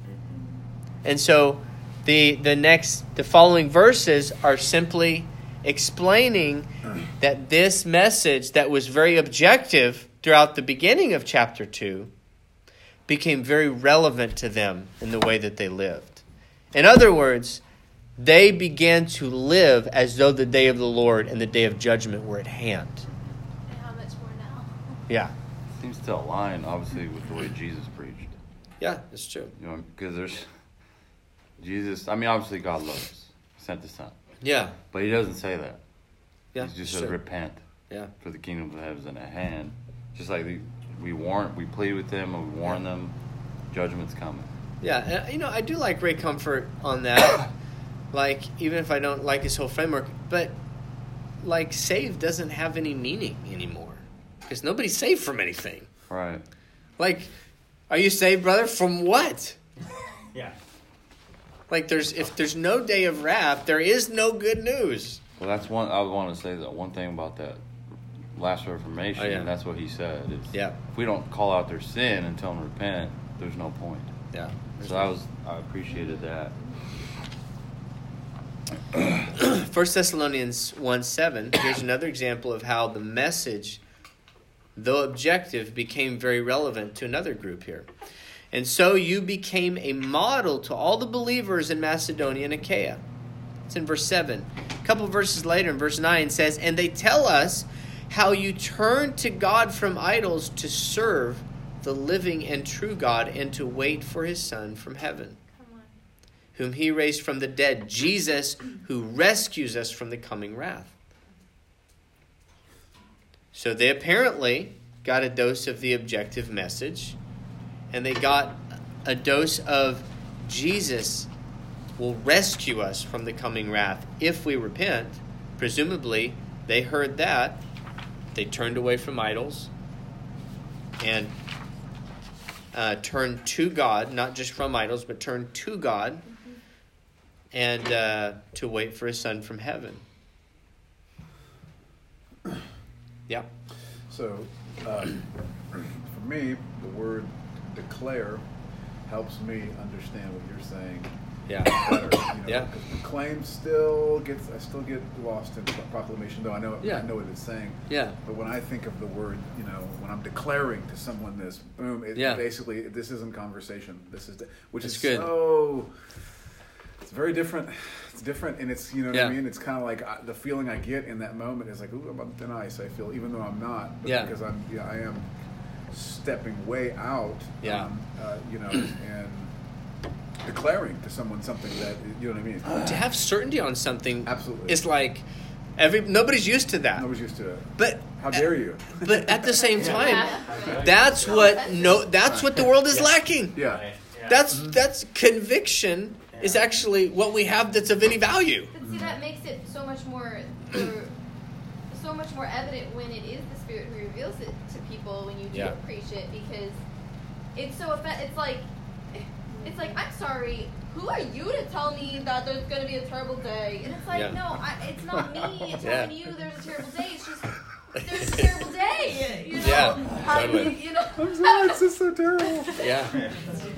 And so the following verses are simply explaining that this message that was very objective throughout the beginning of chapter 2 became very relevant to them in the way that they lived. In other words, they began to live as though the day of the Lord and the day of judgment were at hand. And how much more now? Yeah. Seems to align, obviously, with the way Jesus preached. Yeah, that's true. You know, because there's Jesus. I mean, obviously, God loves us. He sent the Son. Yeah. But he doesn't say that. Yeah. He just sure. says, repent. Yeah. For the kingdom of heaven is at hand. Just like we plead with them and we warn them, judgment's coming. Yeah, and I do like Ray Comfort on that. Like, even if I don't like his whole framework, but like, saved doesn't have any meaning anymore because nobody's saved from anything. Right. Like, are you saved, brother? From what? Yeah. Like, if there's no day of wrath, there is no good news. Well, that's one. I would want to say that one thing about that last Reformation. Oh, yeah. And that's what he said. Yeah. If we don't call out their sin and tell them to repent, there's no point. Yeah. So I appreciated that. 1 Thessalonians 1:7. Here's another example of how the message, though objective, became very relevant to another group here. And so you became a model to all the believers in Macedonia and Achaia. It's in verse 7. A couple verses later in verse 9 says, and they tell us how you turned to God from idols to serve the living and true God and to wait for his Son from heaven, whom he raised from the dead, Jesus, who rescues us from the coming wrath. So they apparently got a dose of the objective message, and they got a dose of Jesus will rescue us from the coming wrath if we repent. Presumably, they heard that. They turned away from idols and turned to God, not just from idols, but turned to God and to wait for his Son from heaven. Yeah. So, for me, the word declare helps me understand what you're saying. Yeah. Better, Yeah. Because the claim I still get lost in proclamation, though I know what it's saying. Yeah. But when I think of the word, when I'm declaring to someone this, boom, basically, this isn't conversation. This is, That's good. It's very different. It's different, and it's, what I mean? It's kind of like the feeling I get in that moment is like, ooh, I'm on thin ice. I feel, even though I'm not, but because I am stepping way out, and declaring to someone something that, you know what I mean? To have certainty on something, absolutely, it's like nobody's used to that. Nobody's used to it. But how dare you? But at the same time, that's what the world is lacking. Yeah. That's conviction is actually what we have that's of any value. But see, that makes it so much more evident when it is the Spirit who reveals it to people when you do preach it, because it's so it's like, I'm sorry, who are you to tell me that there's going to be a terrible day? And it's like, it's not me telling you there's a terrible day. It's just there's a terrible day. Yeah, totally. I'm sorry, it's just so terrible. Yeah.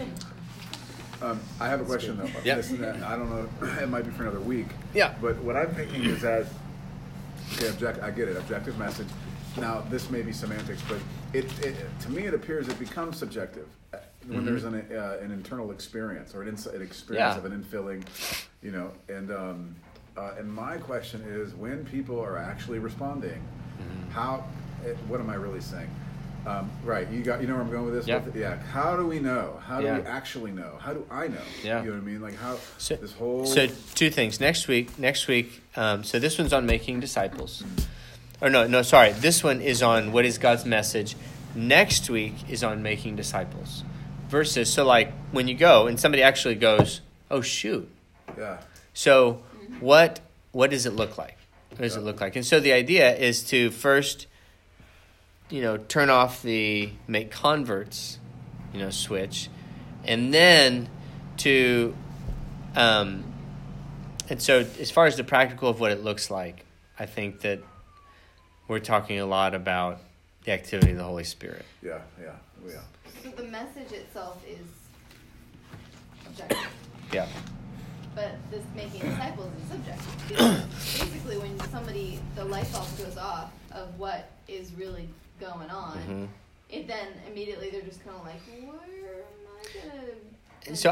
I have a question though. Yep. I don't know. It might be for another week. Yeah. But what I'm thinking is that, I get it. Objective message. Now this may be semantics, but it to me it appears it becomes subjective when there's an internal experience or an experience of an infilling, and And my question is, when people are actually responding, what am I really saying? Right, you know where I'm going with this? Yep. Yeah. How do we know? How do we actually know? How do I know? Yeah. You know what I mean? Like how this whole. So 2 things. Next week. So this one's on making disciples. Or no. Sorry. This one is on what is God's message. Next week is on making disciples. Versus, so like when you go and somebody actually goes, oh shoot. Yeah. So what does it look like? What does it look like? And so the idea is to first, turn off the make converts, switch, and then to, and so as far as the practical of what it looks like, I think that we're talking a lot about the activity of the Holy Spirit. Yeah. So the message itself is objective. Yeah. But this making disciples is subjective. Because basically, when the light bulb goes off of what is really going on, it then immediately they're just kind of like, where am I gonna? So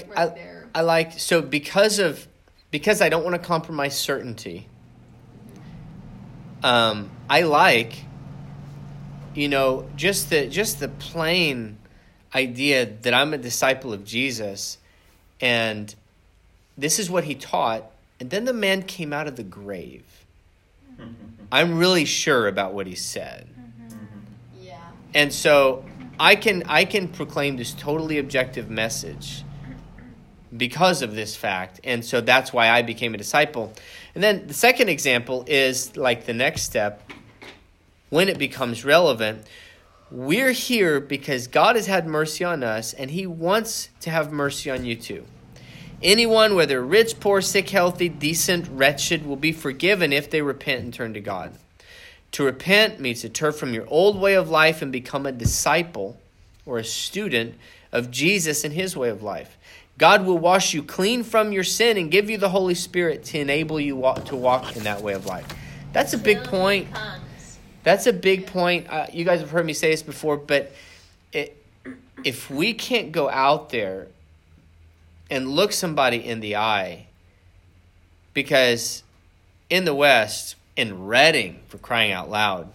because I don't want to compromise certainty. I like, just the plain idea that I'm a disciple of Jesus, and this is what he taught, and then the man came out of the grave. I'm really sure about what he said. Yeah. And so I can proclaim this totally objective message because of this fact. And so that's why I became a disciple. And then the second example is like the next step. When it becomes relevant, we're here because God has had mercy on us, and he wants to have mercy on you too. Anyone, whether rich, poor, sick, healthy, decent, wretched, will be forgiven if they repent and turn to God. To repent means to turn from your old way of life and become a disciple or a student of Jesus and his way of life. God will wash you clean from your sin and give you the Holy Spirit to enable you to walk in that way of life. That's a big point. That's a big point. You guys have heard me say this before, but if we can't go out there and look somebody in the eye, because in the West, in Redding, for crying out loud,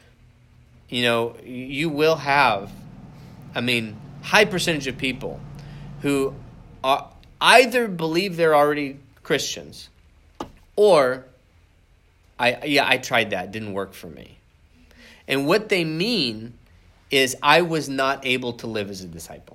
you will have, high percentage of people who either believe they're already Christians, or I tried that, it didn't work for me. And what they mean is I was not able to live as a disciple.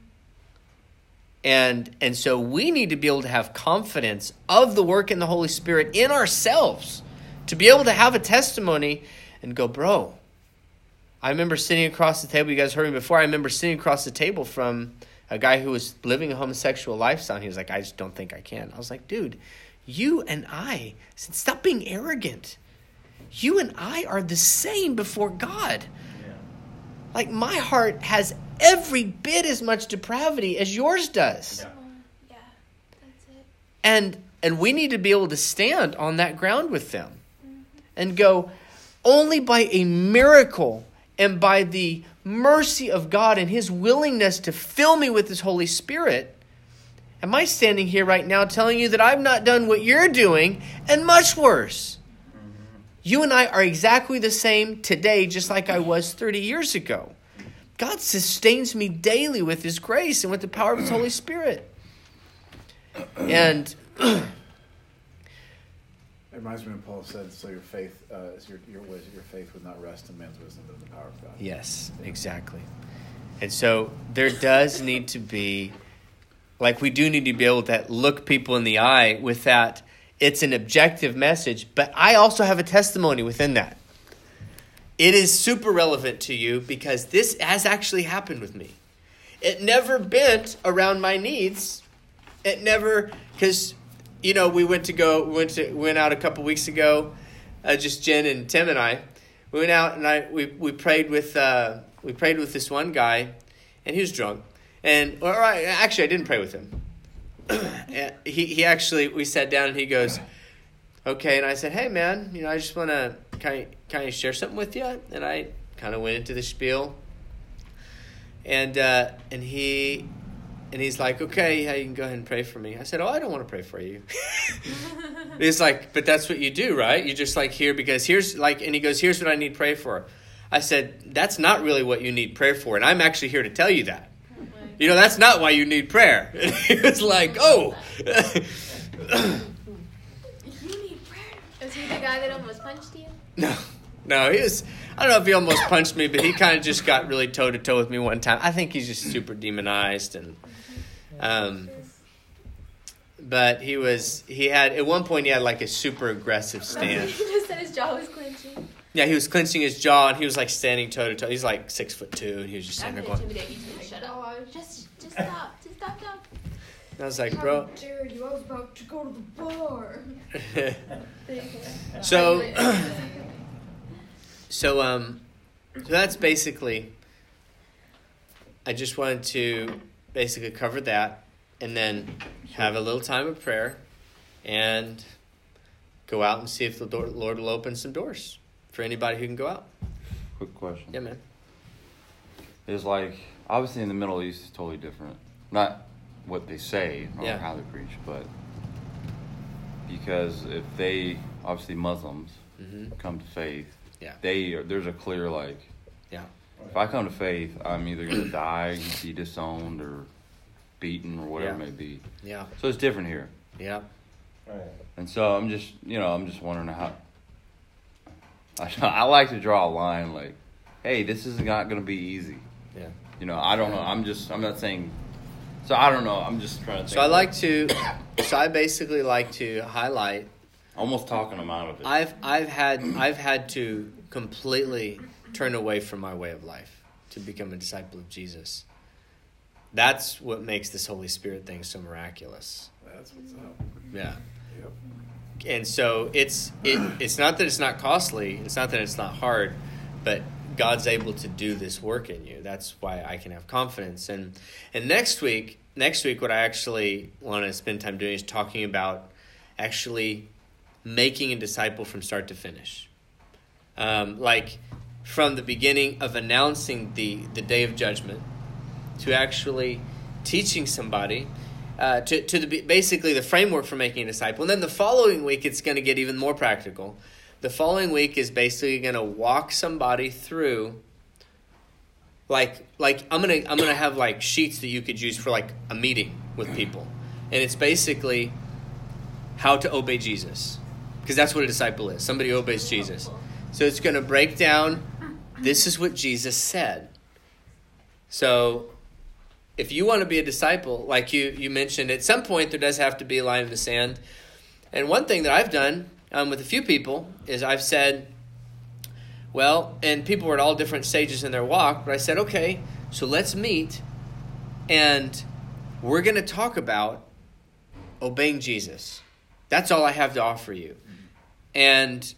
And so we need to be able to have confidence of the work in the Holy Spirit in ourselves, to be able to have a testimony and go, bro, I remember sitting across the table. You guys heard me before. I remember sitting across the table from a guy who was living a homosexual lifestyle. And he was like, I just don't think I can. I was like, dude, you and I said, stop being arrogant. You and I are the same before God. Yeah. Like, my heart has every bit as much depravity as yours does. Yeah, that's it. And we need to be able to stand on that ground with them and go, only by a miracle and by the mercy of God and his willingness to fill me with his Holy Spirit, am I standing here right now telling you that I've not done what you're doing, and much worse. You and I are exactly the same today, just like I was 30 years ago. God sustains me daily with his grace and with the power of his Holy Spirit. And it reminds me when Paul said, so your faith, your faith would not rest in man's wisdom, but in the power of God. Yes, exactly. And so there does need to be, like, we do need to be able to look people in the eye with that. It's an objective message, but I also have a testimony within that. It is super relevant to you because this has actually happened with me. It never bent around my needs. It never, because, we went out a couple weeks ago, just Jen and Tim and I. We went out and we prayed with this one guy, and he was drunk. And actually, I didn't pray with him. He actually, we sat down and he goes, okay. And I said, hey man, I just want to kind of share something with you. And I kind of went into the spiel, and he And he's like, okay, yeah, you can go ahead and pray for me. I said, I don't want to pray for you. He's like, but that's what you do, right? You just like here because here's like, and he goes, here's what I need prayer for. I said, that's not really what you need prayer for. And I'm actually here to tell you that. That's not why you need prayer. And he was like, oh. You need prayer. Is he the guy that almost punched you? No, he was, I don't know if he almost punched me, but he kind of just got really toe-to-toe with me one time. I think he's just super demonized. But at one point he had like a super aggressive stance. He just said his jaw was clenching. Yeah, he was clenching his jaw and he was like standing toe-to-toe. He's like 6'2" and he was just standing there going. Intimidate you to shut up. Just stop. Just stop. And I was like, bro. How dare you? I was about to go to the bar. So that's basically, I just wanted to basically cover that and then have a little time of prayer and go out and see if the Lord will open some doors for anybody who can go out. Quick question. Yeah, man. It's like, obviously in the Middle East it's totally different. Not what they say or how they preach, but because if they, obviously Muslims, come to faith, there's a clear if I come to faith, I'm either going to die, be disowned, or beaten, or whatever it may be. Yeah. So it's different here. Yeah. Right. And so I'm just wondering how. I like to draw a line like, hey, this is not going to be easy. Yeah. I don't know. I'm not saying. So I don't know. I'm just trying to think. So I basically like to highlight. Almost talking them out of it. I've had to completely turn away from my way of life to become a disciple of Jesus. That's what makes this Holy Spirit thing so miraculous. That's what's up. Yeah. Yep. And so it's not that it's not costly. It's not that it's not hard, but God's able to do this work in you. That's why I can have confidence. And next week, what I actually want to spend time doing is talking about actually making a disciple from start to finish. Like from the beginning of announcing the day of judgment to actually teaching somebody to basically the framework for making a disciple. And then the following week, it's going to get even more practical. The following week is basically going to walk somebody through, like I'm gonna have like sheets that you could use for like a meeting with people, and it's basically how to obey Jesus, because that's what a disciple is. Somebody who obeys Jesus. So it's going to break down. This is what Jesus said. So if you want to be a disciple, like you mentioned, at some point there does have to be a line in the sand. And one thing that I've done with a few people is I've said, well, and people were at all different stages in their walk, but I said, okay, so let's meet and we're going to talk about obeying Jesus. That's all I have to offer you. And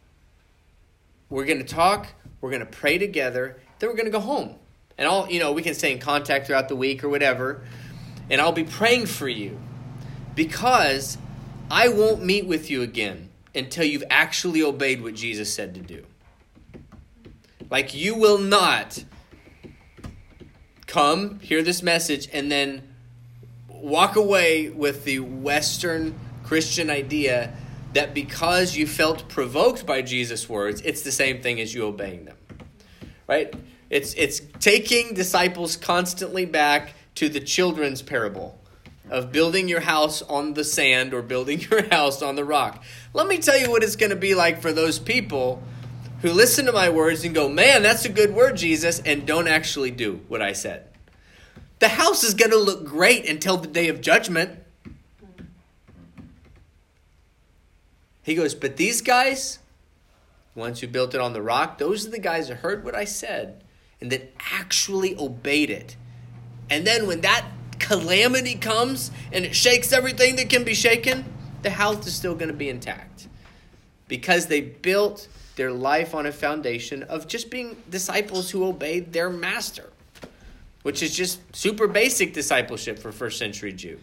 we're going to talk, we're going to pray together, then we're going to go home. And we can stay in contact throughout the week or whatever, and I'll be praying for you because I won't meet with you again until you've actually obeyed what Jesus said to do. Like, you will not come, hear this message, and then walk away with the Western Christian idea that because you felt provoked by Jesus' words, it's the same thing as you obeying them. Right? It's taking disciples constantly back to the children's parable of building your house on the sand or building your house on the rock. Let me tell you what it's going to be like for those people who listen to my words and go, man, that's a good word, Jesus, and don't actually do what I said. The house is going to look great until the day of judgment. He goes, but these guys, ones who built it on the rock, those are the guys that heard what I said and that actually obeyed it. And then when that calamity comes and it shakes everything that can be shaken, the house is still going to be intact because they built their life on a foundation of just being disciples who obeyed their master, which is just super basic discipleship for first century Jew.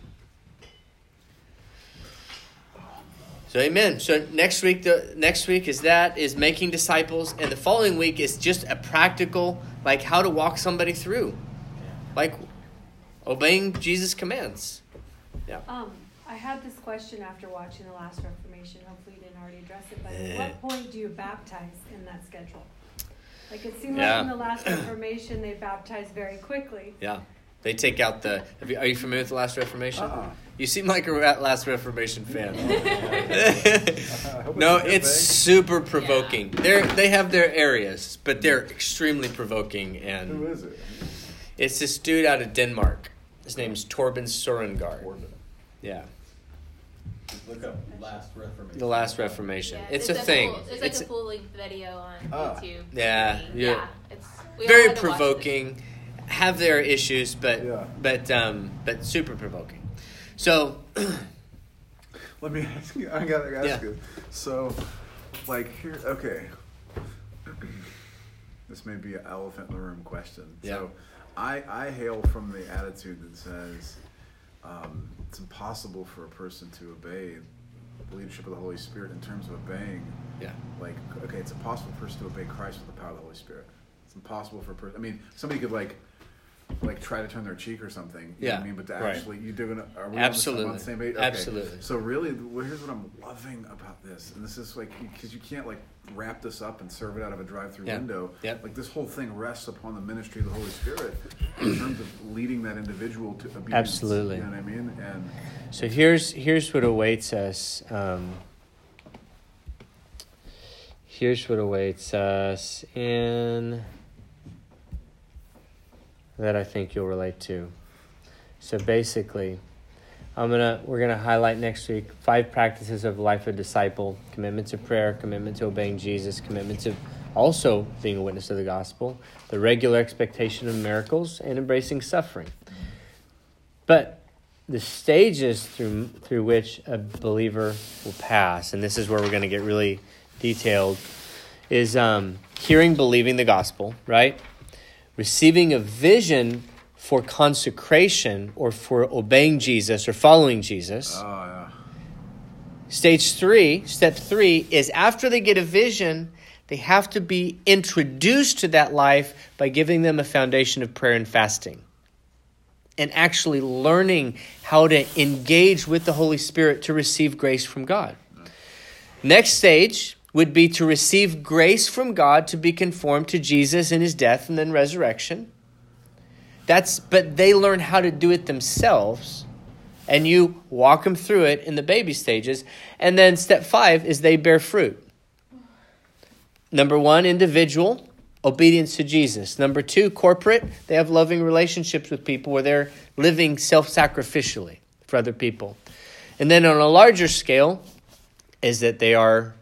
So amen. So next week is making disciples, and the following week is just a practical, like how to walk somebody through. Like obeying Jesus' commands. Yeah. I had this question after watching the last Reformation. Hopefully you didn't already address it, but at what point do you baptize in that schedule? Like it seemed like in the last Reformation they baptized very quickly. Yeah. They take out the... Are you familiar with the last Reformation? You seem like a last Reformation fan. No, it's super provoking. They have their areas, but they're extremely provoking. And who is it? It's this dude out of Denmark. His name's Torben Sørengard. Yeah. Look up Last Reformation. The Last Reformation. Yeah, it's a thing. It's like a full-length video on YouTube. Yeah. It's very provoking. Have their issues, but super provoking. So, let me ask you. I gotta ask you. So, like here, okay. This may be an elephant in the room question. Yeah. So, I hail from the attitude that says it's impossible for a person to obey the leadership of the Holy Spirit in terms of obeying. Yeah. Like, okay, it's impossible for a person to obey Christ with the power of the Holy Spirit. It's impossible for a person. I mean, somebody could like try to turn their cheek or something. You know what I mean? But to actually, you doing it? Are we on the same page? Okay. Absolutely. So really, here's what I'm loving about this, and this is like because you can't like wrap this up and serve it out of a drive-through window. Like this whole thing rests upon the ministry of the Holy Spirit in terms of leading that individual to obedience. Absolutely. You know what I mean? And so here's what awaits us. Here's what awaits us in that I think you'll relate to. So basically, we're gonna highlight next week 5 practices of life of disciple: commitment to prayer, commitment to obeying Jesus, commitment to also being a witness of the gospel, the regular expectation of miracles, and embracing suffering. But the stages through which a believer will pass, and this is where we're going to get really detailed, is hearing, believing the gospel, right? Receiving a vision for consecration or for obeying Jesus or following Jesus. Step 3 is after they get a vision, they have to be introduced to that life by giving them a foundation of prayer and fasting. And actually learning how to engage with the Holy Spirit to receive grace from God. Next stage would be to receive grace from God to be conformed to Jesus in his death and then resurrection. But they learn how to do it themselves, and you walk them through it in the baby stages. And then step 5 is they bear fruit. Number 1, individual, obedience to Jesus. Number 2, corporate, they have loving relationships with people where they're living self-sacrificially for other people. And then on a larger scale is that they are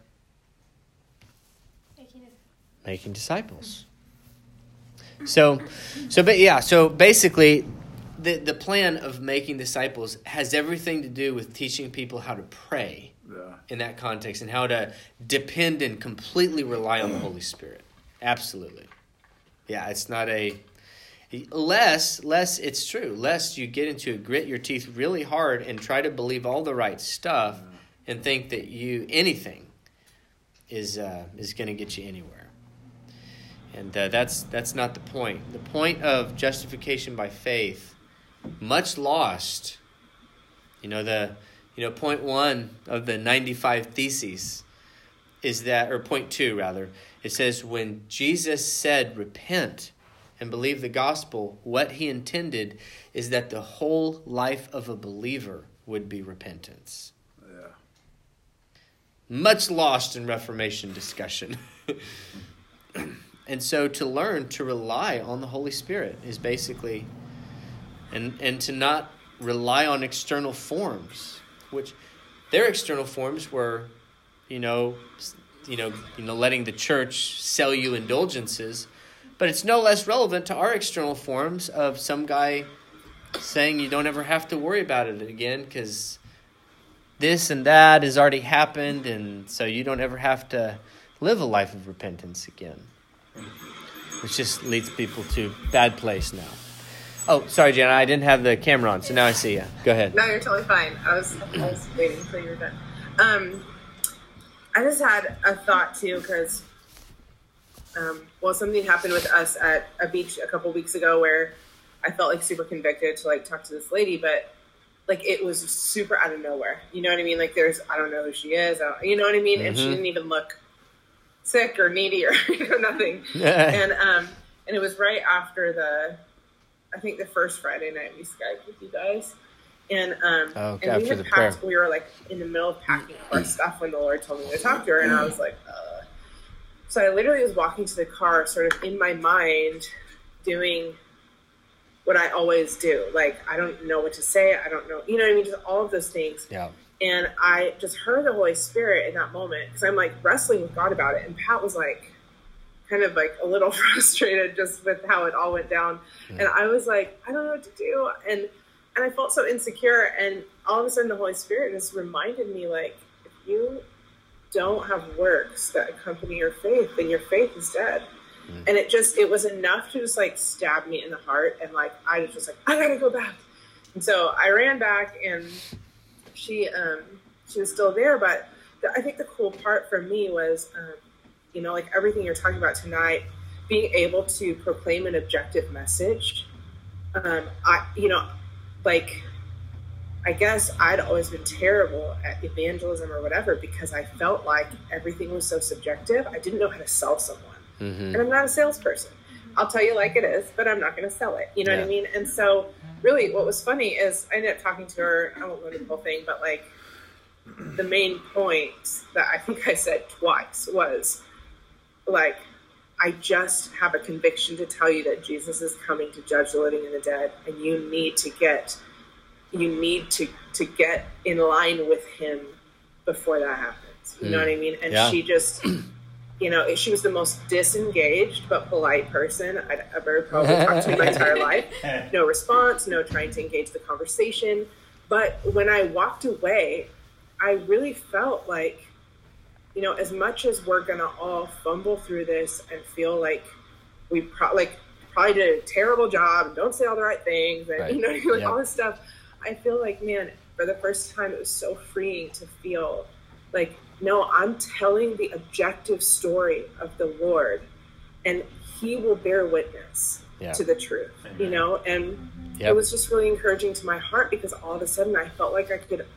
making disciples. So basically, the plan of making disciples has everything to do with teaching people how to pray in that context and how to depend and completely rely on the Holy Spirit. Absolutely. Yeah, it's not lest it's true. Lest you get into grit your teeth really hard and try to believe all the right stuff and think that anything is going to get you anywhere. And that's not the point. The point of justification by faith, much lost. Point 1 of the 95 Theses is that, or point 2 rather, it says when Jesus said repent and believe the gospel, what he intended is that the whole life of a believer would be repentance. Yeah. Much lost in Reformation discussion. And so to learn to rely on the Holy Spirit is basically, and to not rely on external forms, which their external forms were, letting the church sell you indulgences, but it's no less relevant to our external forms of some guy saying you don't ever have to worry about it again because this and that has already happened, and so you don't ever have to live a life of repentance again. Which just leads people to bad place now. Oh, sorry, Jenna, I didn't have the camera on, so now I see you. Go ahead. No, you're totally fine. I was waiting until you were done. I just had a thought too, because something happened with us at a beach a couple weeks ago where I felt like super convicted to like talk to this lady, but like it was super out of nowhere. You know what I mean? Like I don't know who she is. You know what I mean? Mm-hmm. And she didn't even look sick or needy or nothing. And it was right after I think the first Friday night we Skyped with you guys. And and we had packed, we were like in the middle of packing our stuff when the Lord told me to talk to her, and I was like, So I literally was walking to the car, sort of in my mind, doing what I always do. Like, I don't know what to say. I don't know, you know what I mean? Just all of those things. Yeah. And I just heard the Holy Spirit in that moment, because I'm like wrestling with God about it. And Pat was like, kind of like a little frustrated just with how it all went down. Mm. And I was like, I don't know what to do. And I felt so insecure. And all of a sudden the Holy Spirit just reminded me, like, if you don't have works that accompany your faith, then your faith is dead. Mm. And it was enough to just like stab me in the heart. And like, I was just like, I gotta go back. And so I ran back, and she was still there. But I think the cool part for me was, you know, like everything you're talking about tonight, being able to proclaim an objective message. I guess I'd always been terrible at evangelism or whatever, because I felt like everything was so subjective. I didn't know how to sell someone. Mm-hmm. And I'm not a salesperson. I'll tell you like it is, but I'm not going to sell it. You know what I mean? And so really what was funny is I ended up talking to her. I won't go into the whole thing, but like the main point that I think I said twice was like, I just have a conviction to tell you that Jesus is coming to judge the living and the dead, and you need to get in line with him before that happens. You know what I mean? And she just, you know, she was the most disengaged but polite person I'd ever probably talked to in my entire life. No response, no trying to engage the conversation. But when I walked away, I really felt like, you know, as much as we're going to all fumble through this and feel like we probably did a terrible job and don't say all the right things and, you know, like all this stuff, I feel like, man, for the first time, it was so freeing to feel like, no, I'm telling the objective story of the Lord, and he will bear witness to the truth, you know? And it was just really encouraging to my heart, because all of a sudden I felt like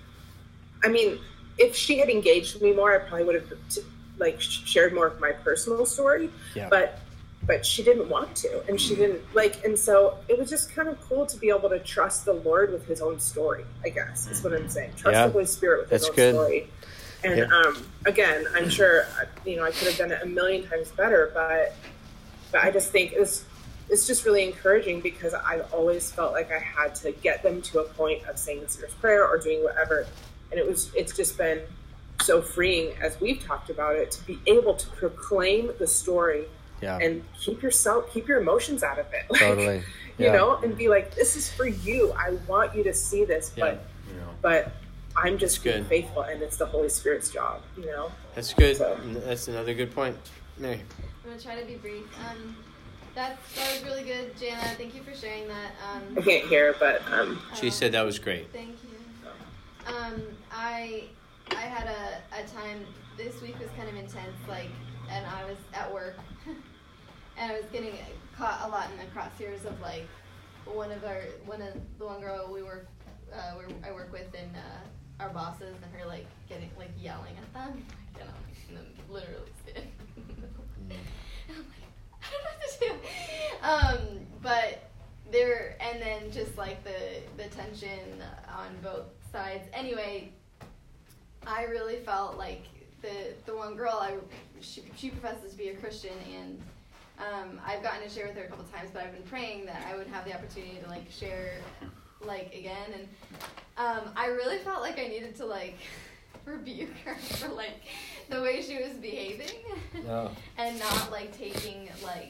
if she had engaged with me more, I probably would have shared more of my personal story, but she didn't want to, and she didn't and so it was just kind of cool to be able to trust the Lord with his own story, I guess is what I'm saying. Trust the Holy Spirit with his own story. And again, I'm sure, you know, I could have done it a million times better, but I just think it's just really encouraging, because I've always felt like I had to get them to a point of saying the sinner's prayer or doing whatever. And it's just been so freeing, as we've talked about it, to be able to proclaim the story and keep your emotions out of it. Totally. You know, and be like, this is for you. I want you to see this, but I'm just being faithful, and it's the Holy Spirit's job, you know? That's good. So. That's another good point. Mary. I'm going to try to be brief. That was really good, Jana. Thank you for sharing that. I can't hear, but... she said that was great. Thank you. I had a time, this week was kind of intense, and I was at work, and I was getting caught a lot in the crosshairs of, the one girl I work with, and our bosses, and her, getting, yelling at them, and I'm literally sitting. And I'm like, I don't know what to do. But there, and then just, the tension on both sides. Anyway, I really felt like the one girl, she professes to be a Christian, and I've gotten to share with her a couple times, but I've been praying that I would have the opportunity to share again, and I really felt like I needed to rebuke her for the way she was behaving and not taking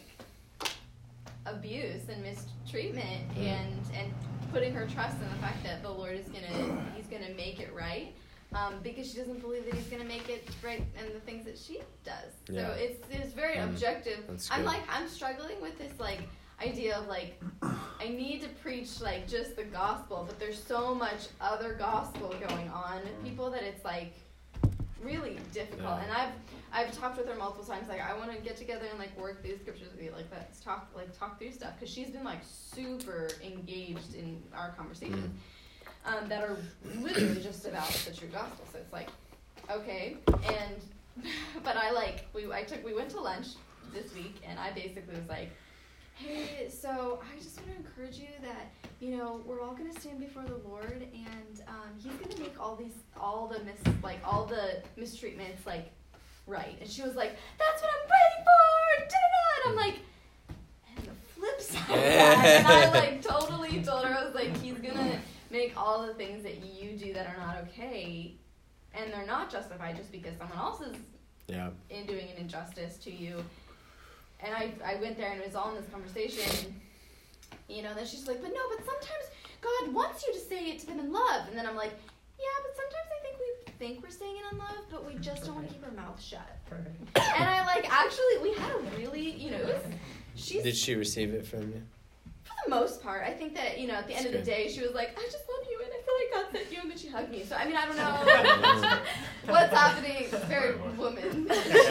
abuse and mistreatment and putting her trust in the fact that the Lord is he's gonna make it right, because she doesn't believe that he's gonna make it right in the things that she does. So it's very objective. I'm struggling with this idea of I need to preach just the gospel, but there's so much other gospel going on with people that it's really difficult. And I've talked with her multiple times. Like, I want to get together and like work these scriptures with you, like let's talk through stuff, because she's been like super engaged in our conversations that are literally just about the true gospel. So it's like, okay, but we went to lunch this week, and I basically was like, hey, so I just want to encourage you that, you know, we're all going to stand before the Lord, and he's going to make all the mistreatments, like, right. And she was like, that's what I'm praying for! Da-da-da! And I'm like, and the flip side of that, and I, like, totally told her, I was like, he's going to make all the things that you do that are not okay, and they're not justified just because someone else is in doing an injustice to you. And I went there, and it was all in this conversation, you know, then she's like, but sometimes God wants you to say it to them in love. And then I'm like, yeah, but sometimes I think we think we're saying it in love, but we just don't want to keep our mouth shut. And I, like, actually, we had a really, you know, Did she receive it from you? For the most part. I think that, you know, at the end of the day, she was like, I just love you, and I feel like God sent you, and then she hugged me. So, I mean, I don't know what's happening. It's very woman.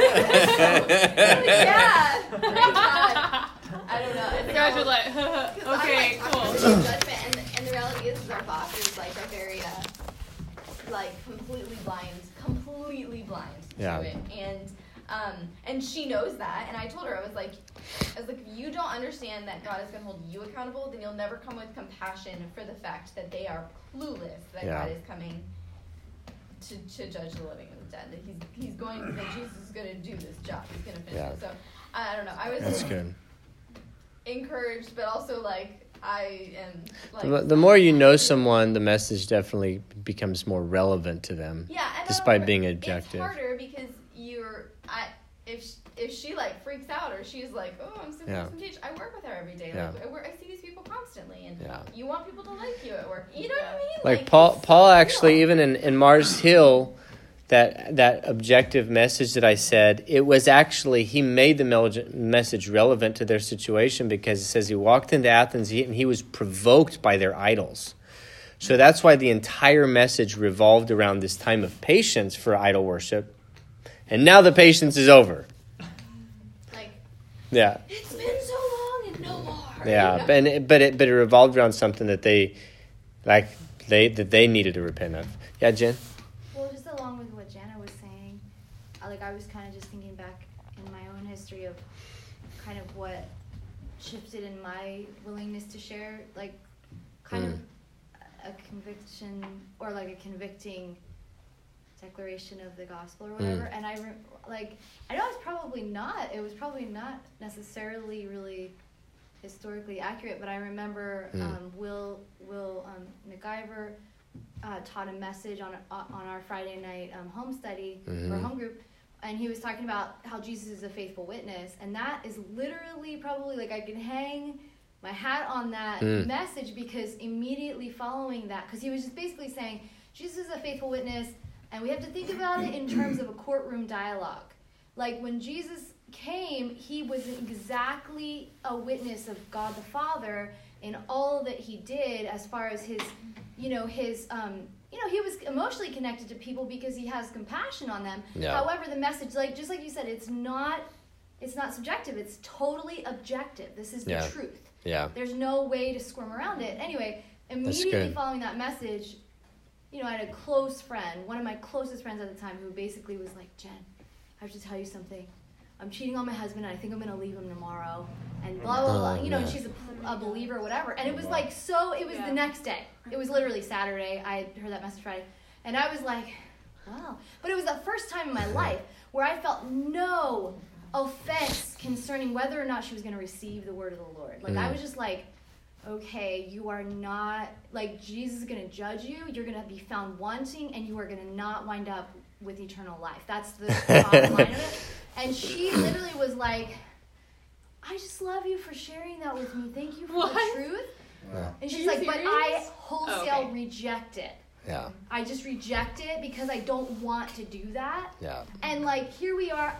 Yeah. I don't know. And guys are like, okay, cool. Judgment, and the reality is our bosses, like, are very, like, completely blind to it. And she knows that, and I told her, I was like, if you don't understand that God is going to hold you accountable, then you'll never come with compassion for the fact that they are clueless that God is coming to judge the living and the dead. That that Jesus is going to do this job. He's going to finish it. So I don't know. I was encouraged, but also like I am. Like, the more you know someone, the message definitely becomes more relevant to them. Yeah, and despite being objective. It's harder because if she like freaks out or she's like, oh, I'm super disengaged, I work with her every day. Like, I see these people constantly, and you want people to like you at work. You know what I mean? Like Paul actually, even in Mars Hill, that objective message that I said, it was actually, he made the message relevant to their situation, because it says he walked into Athens and he was provoked by their idols. So that's why the entire message revolved around this time of patience for idol worship. And now the patience is over. It's been so long and no more. Yeah, but it revolved around something that they needed to repent of. Yeah, Jen? Well, just along with what Jana was saying, I was kind of just thinking back in my own history of kind of what shifted in my willingness to share, like, kind of a conviction or like a convicting declaration of the gospel or whatever. And I know it was probably not necessarily really historically accurate, but I remember Will McIver taught a message on our Friday night home study or home group, and he was talking about how Jesus is a faithful witness, and that is literally probably, like, I can hang my hat on that message, because immediately following that, because he was just basically saying Jesus is a faithful witness, and we have to think about it in terms of a courtroom dialogue. Like, when Jesus came, he was exactly a witness of God the Father in all that he did, as far as his, he was emotionally connected to people because he has compassion on them. Yeah. However, the message, like, just like you said, it's not subjective. It's totally objective. This is the truth. Yeah. There's no way to squirm around it. Anyway, immediately following that message, I had a close friend, one of my closest friends at the time, who basically was like, Jen, I have to tell you something. I'm cheating on my husband, and I think I'm going to leave him tomorrow, and blah, blah, blah. And she's a believer or whatever. And it was like, the next day. It was literally Saturday. I heard that message Friday. And I was like, wow. But it was the first time in my life where I felt no offense concerning whether or not she was going to receive the word of the Lord. Like, I was just like, okay, you are not, like, Jesus is going to judge you. You're going to be found wanting, and you are going to not wind up with eternal life. That's the bottom line of it. And she literally was like, I just love you for sharing that with me. Thank you for the truth. Yeah. And she's like, but I wholesale reject it. Yeah. I just reject it because I don't want to do that. Yeah. And, like, here we are,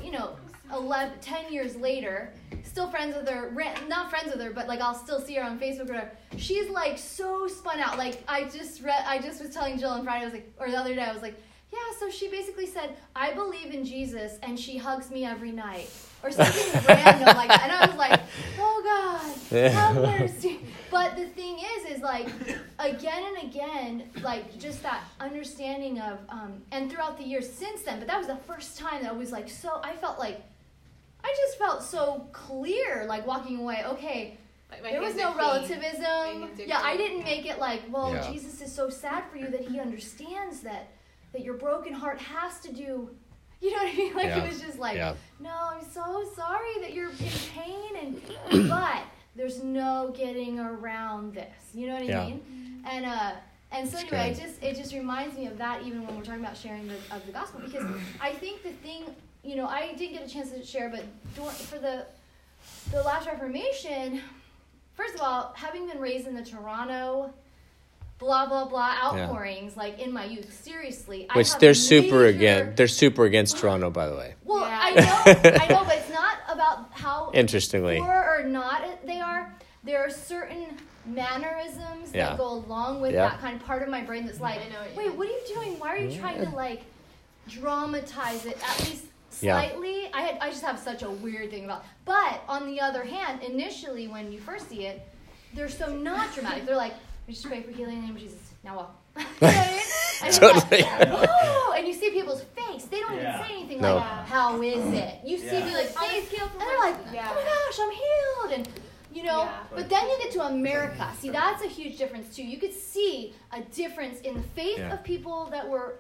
10 years later, still friends with her, not friends with her, but, like, I'll still see her on Facebook or whatever. She's, like, so spun out. Like, I just was telling Jill on Friday, I was like, or the other day, I was like, yeah, so she basically said, I believe in Jesus, and she hugs me every night. Or something random like that. And I was like, oh, God, have mercy. But the thing is like, again and again, like, just that understanding of, and throughout the years since then, but that was the first time that I was like, so, I just felt so clear, like, walking away, okay, there was no relativism. Yeah, I didn't make it like, well, Jesus is so sad for you that he understands that your broken heart has to do, you know what I mean? Like, it was just like, no, I'm so sorry that you're in pain, but there's no getting around this. You know what I mean? And so anyway, it just reminds me of that even when we're talking about sharing of the gospel, because I think the thing, you know, I didn't get a chance to share, but for the last Reformation, first of all, having been raised in the Toronto blah blah blah outpourings like in my youth, seriously, which they're super against Toronto, by the way. Well, I know, but it's not about how interestingly poor or not they are. There are certain mannerisms that go along with that kind of part of my brain that's like, wait, what are you doing? Why are you trying to like dramatize it at least slightly? I just have such a weird thing about it. But on the other hand, initially when you first see it, they're so not dramatic. They're like, we just pray for healing in the name of Jesus. Now walk. You know what I mean? Totally. Like, whoa! And you see people's face. They don't even say anything like, how is it? You see people's face, and they're like, oh my gosh, I'm healed. And, you know, but then you get to America. See, that's a huge difference, too. You could see a difference in the faith of people that were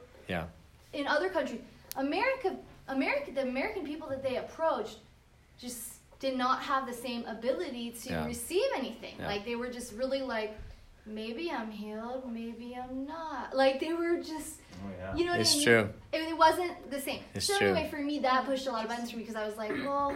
in other countries. The American people that they approached just did not have the same ability to receive anything. Like, they were just really like, maybe I'm healed, maybe I'm not. Like, they were just, you know what I mean? It's true. It wasn't the same. It's so true. anyway, for me, that pushed a lot of buttons for me because I was like, well,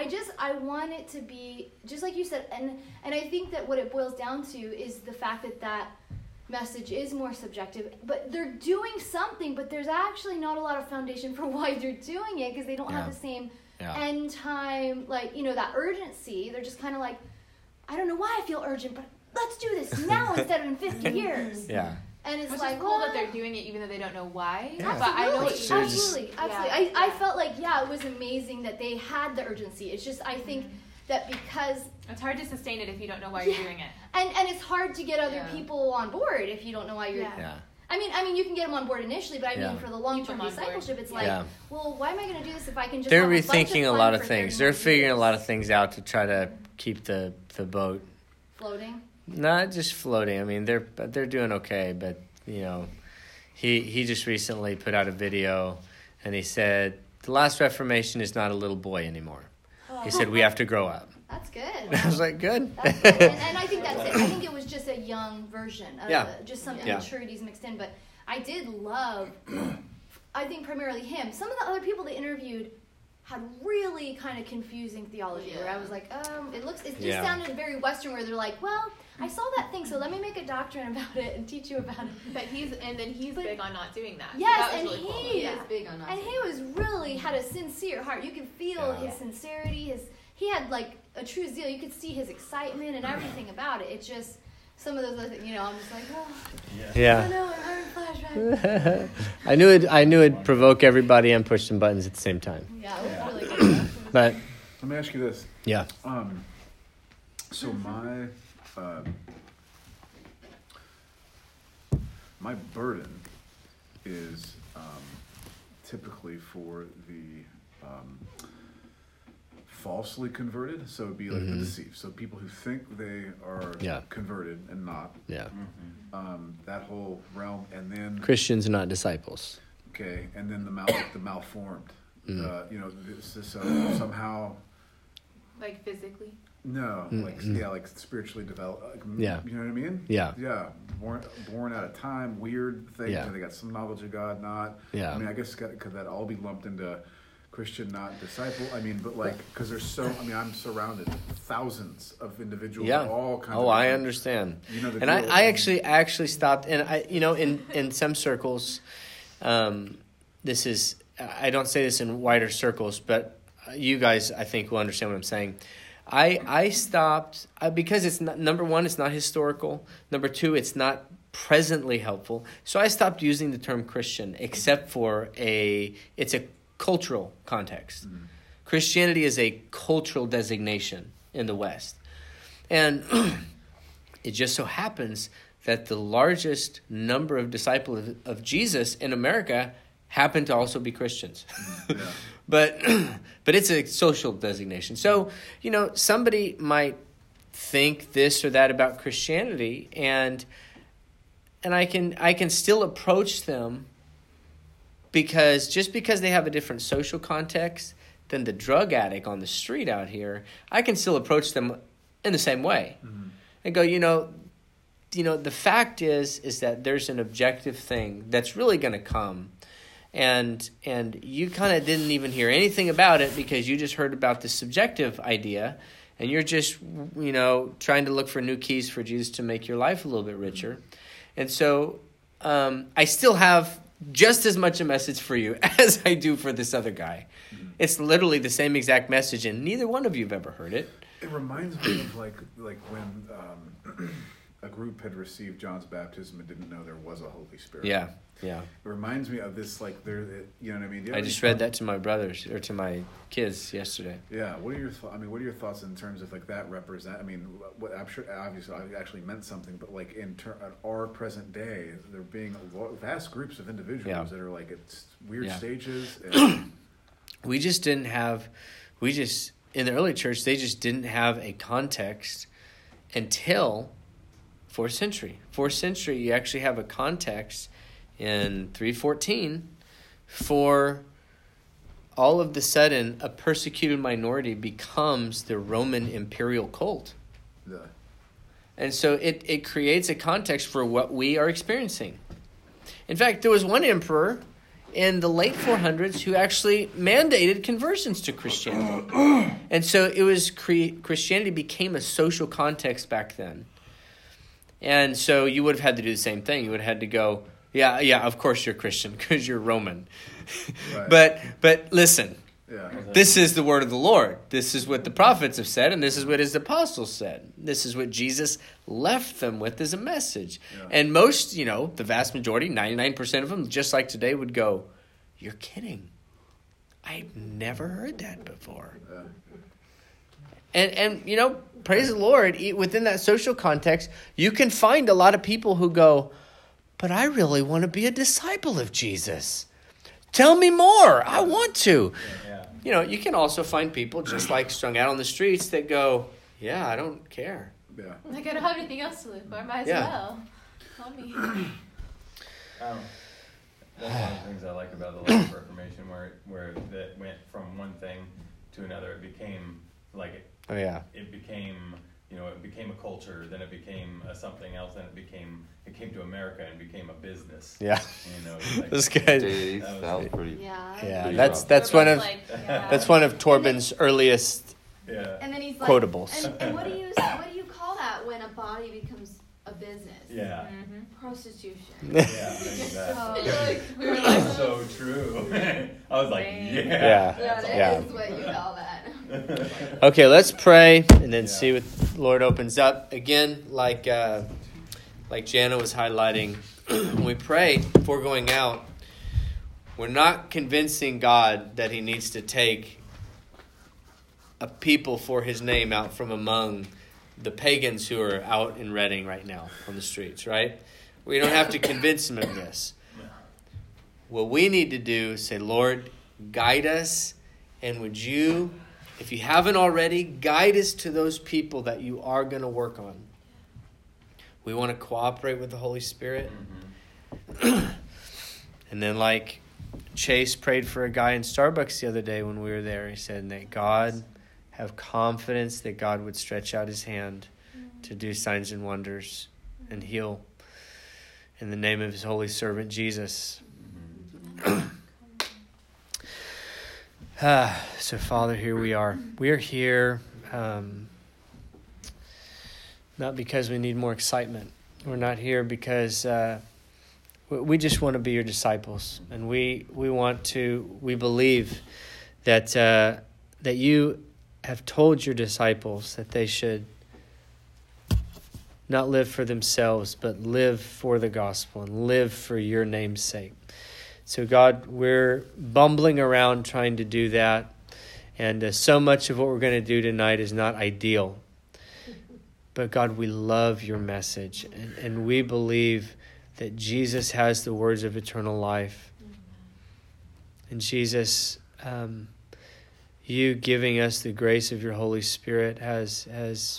I want it to be, just like you said, and I think that what it boils down to is the fact that message is more subjective, but they're doing something, but there's actually not a lot of foundation for why they're doing it because they don't have the same end time, like, you know, that urgency. They're just kind of like, I don't know why I feel urgent, but let's do this now instead of in 50 years. Yeah. And it's Which like, is cool that they're doing it even though they don't know why. Yeah. But I know Absolutely. I felt like, it was amazing that they had the urgency. It's just, I think that because it's hard to sustain it if you don't know why you're doing it. And it's hard to get other people on board if you don't know why you're I mean, you can get them on board initially, but I mean, for the long-term discipleship, it's like, well, why am I going to do this if I can just They're have a bunch rethinking of a lot of fun for things. 30 They're more figuring years? a lot of things out to try to keep the boat floating. Not just floating. I mean, they're doing okay, but you know, he just recently put out a video, and he said the last Reformation is not a little boy anymore. He said we have to grow up. That's good. I was like, good. That's good. And I think that's it. I think it was just a young version of just some immaturities mixed in. But I did love, I think primarily him. Some of the other people they interviewed had really kind of confusing theology where I was like, it just sounded very Western where they're like, well, I saw that thing, so let me make a doctrine about it and teach you about it. But he's big on not doing that. Yes, so that was and really he cool. is big on not. And he was really had a sincere heart. You could feel his sincerity. He had like a true zeal. You could see his excitement and everything about it. It's just some of those other things, you know. I'm just like, I know, I'm having flashbacks. I knew it'd provoke everybody and push some buttons at the same time. Yeah, it was really good. But let me ask you this. Yeah. So my burden is typically for the falsely converted, so it'd be like the deceived. So people who think they are converted and not. Yeah. That whole realm, and then Christians are not disciples. Okay, and then the malformed. You know, somehow. Like physically. No, like spiritually developed. You know what I mean? Yeah. Yeah. Born out of time, weird things. Yeah. They got some knowledge of God, not. Yeah. I mean, I guess could that all be lumped into Christian, not disciple? I mean, but like, because there's so. I mean, I'm surrounded thousands of individuals. Yeah. All kinds. Oh, I understand. You know, and I actually stopped, and I, you know, in some circles, this is. I don't say this in wider circles, but you guys, I think, will understand what I'm saying. I stopped because it's not, number one, it's not historical. Number two, it's not presently helpful. So I stopped using the term Christian, except for it's a cultural context. Mm-hmm. Christianity is a cultural designation in the West. And it just so happens that the largest number of disciples of Jesus in America happen to also be Christians. Yeah. But it's a social designation. So, somebody might think this or that about Christianity, and I can still approach them because they have a different social context than the drug addict on the street out here, I can still approach them in the same way. Mm-hmm. And go, the fact is that there's an objective thing that's really going to come. And you kind of didn't even hear anything about it because you just heard about the subjective idea, and you're just, trying to look for new keys for Jesus to make your life a little bit richer. And so I still have just as much a message for you as I do for this other guy. Mm-hmm. It's literally the same exact message, and neither one of you have ever heard it. It reminds me of like when a group had received John's baptism and didn't know there was a Holy Spirit. Yeah. It reminds me of this, like, you know what I mean? I just read that to my brothers, or to my kids yesterday. Yeah. What are your thoughts in terms of, like, that represent? I mean, what I'm sure, obviously, I actually meant something, but, like, in our present day, there being vast groups of individuals that are, like, at weird stages. And we just didn't have, in the early church, they just didn't have a context until 4th century. 4th century, you actually have a context in 3:14 for all of the sudden a persecuted minority becomes the Roman imperial cult. Yeah. And so it creates a context for what we are experiencing. In fact, there was one emperor in the late 400s who actually mandated conversions to Christianity. And so it was Christianity became a social context back then. And so you would have had to do the same thing. You would have had to go, yeah, of course you're Christian because you're Roman. Right. But listen, this is the word of the Lord. This is what the prophets have said, and this is what his apostles said. This is what Jesus left them with as a message. Yeah. And most, the vast majority, 99% of them, just like today, would go, "You're kidding. I've never heard that before." Yeah. And praise the Lord, within that social context, you can find a lot of people who go, "But I really want to be a disciple of Jesus. Tell me more. I want to." Yeah. You can also find people just like strung out on the streets that go, "Yeah, I don't care. Yeah. Like, I don't have anything else to live for. Might as well. Call me." That's one of the things I like about the Life Reformation, where that went from one thing to another. It became like it. Oh yeah. It became. It became a culture, then it became something else, then it came to America and became a business. Yeah. Like, this guy. That was pretty. Yeah. That's one of that's one of Torben's earliest and then he's quotables. Like, and what do you call that when a body becomes a business? Yeah. Mm-hmm. Prostitution. Yeah. Exactly. We were like, so true. I was like, yeah. That is what you call that. Okay, let's pray and then see what the Lord opens up. Again, like Jana was highlighting, when we pray before going out, we're not convincing God that he needs to take a people for his name out from among the pagans who are out in Reading right now on the streets, right? We don't have to convince him of this. What we need to do is say, "Lord, guide us, and would you, if you haven't already, guide us to those people that you are going to work on." We want to cooperate with the Holy Spirit. Mm-hmm. And then like Chase prayed for a guy in Starbucks the other day when we were there. He said that God, have confidence that God would stretch out his hand to do signs and wonders and heal in the name of his holy servant Jesus. So Father, here we are. We are here not because we need more excitement. We're not here because we just want to be your disciples, and we believe that that you have told your disciples that they should not live for themselves, but live for the gospel and live for your name's sake. So God, we're bumbling around trying to do that. And so much of what we're going to do tonight is not ideal. But God, we love your message. And we believe that Jesus has the words of eternal life. And Jesus, you giving us the grace of your Holy Spirit has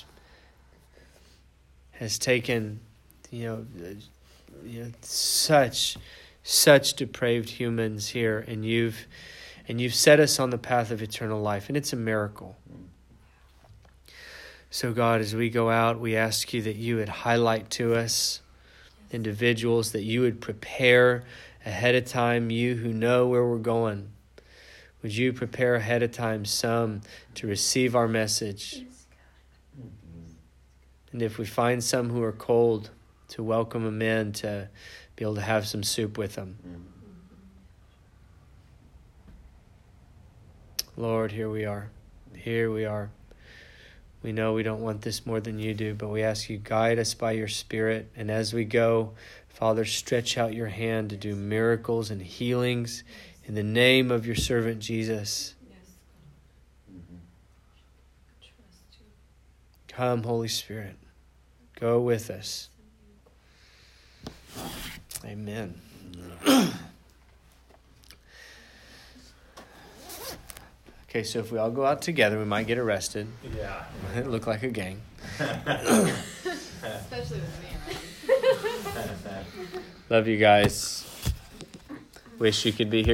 taken, such depraved humans here, and you've set us on the path of eternal life, and it's a miracle. So God, as we go out, we ask you that you would highlight to us individuals, that you would prepare ahead of time, you who know where we're going. Would you prepare ahead of time some to receive our message? And if we find some who are cold, to welcome them in, to be able to have some soup with them. Lord, here we are. Here we are. We know we don't want this more than you do, but we ask you, guide us by your Spirit. And as we go, Father, stretch out your hand to do miracles and healings in the name of your servant Jesus. Come, Holy Spirit. Go with us. Amen. Okay, so if we all go out together, we might get arrested. Yeah. It look like a gang. Especially with me around. Love you guys. Wish you could be here.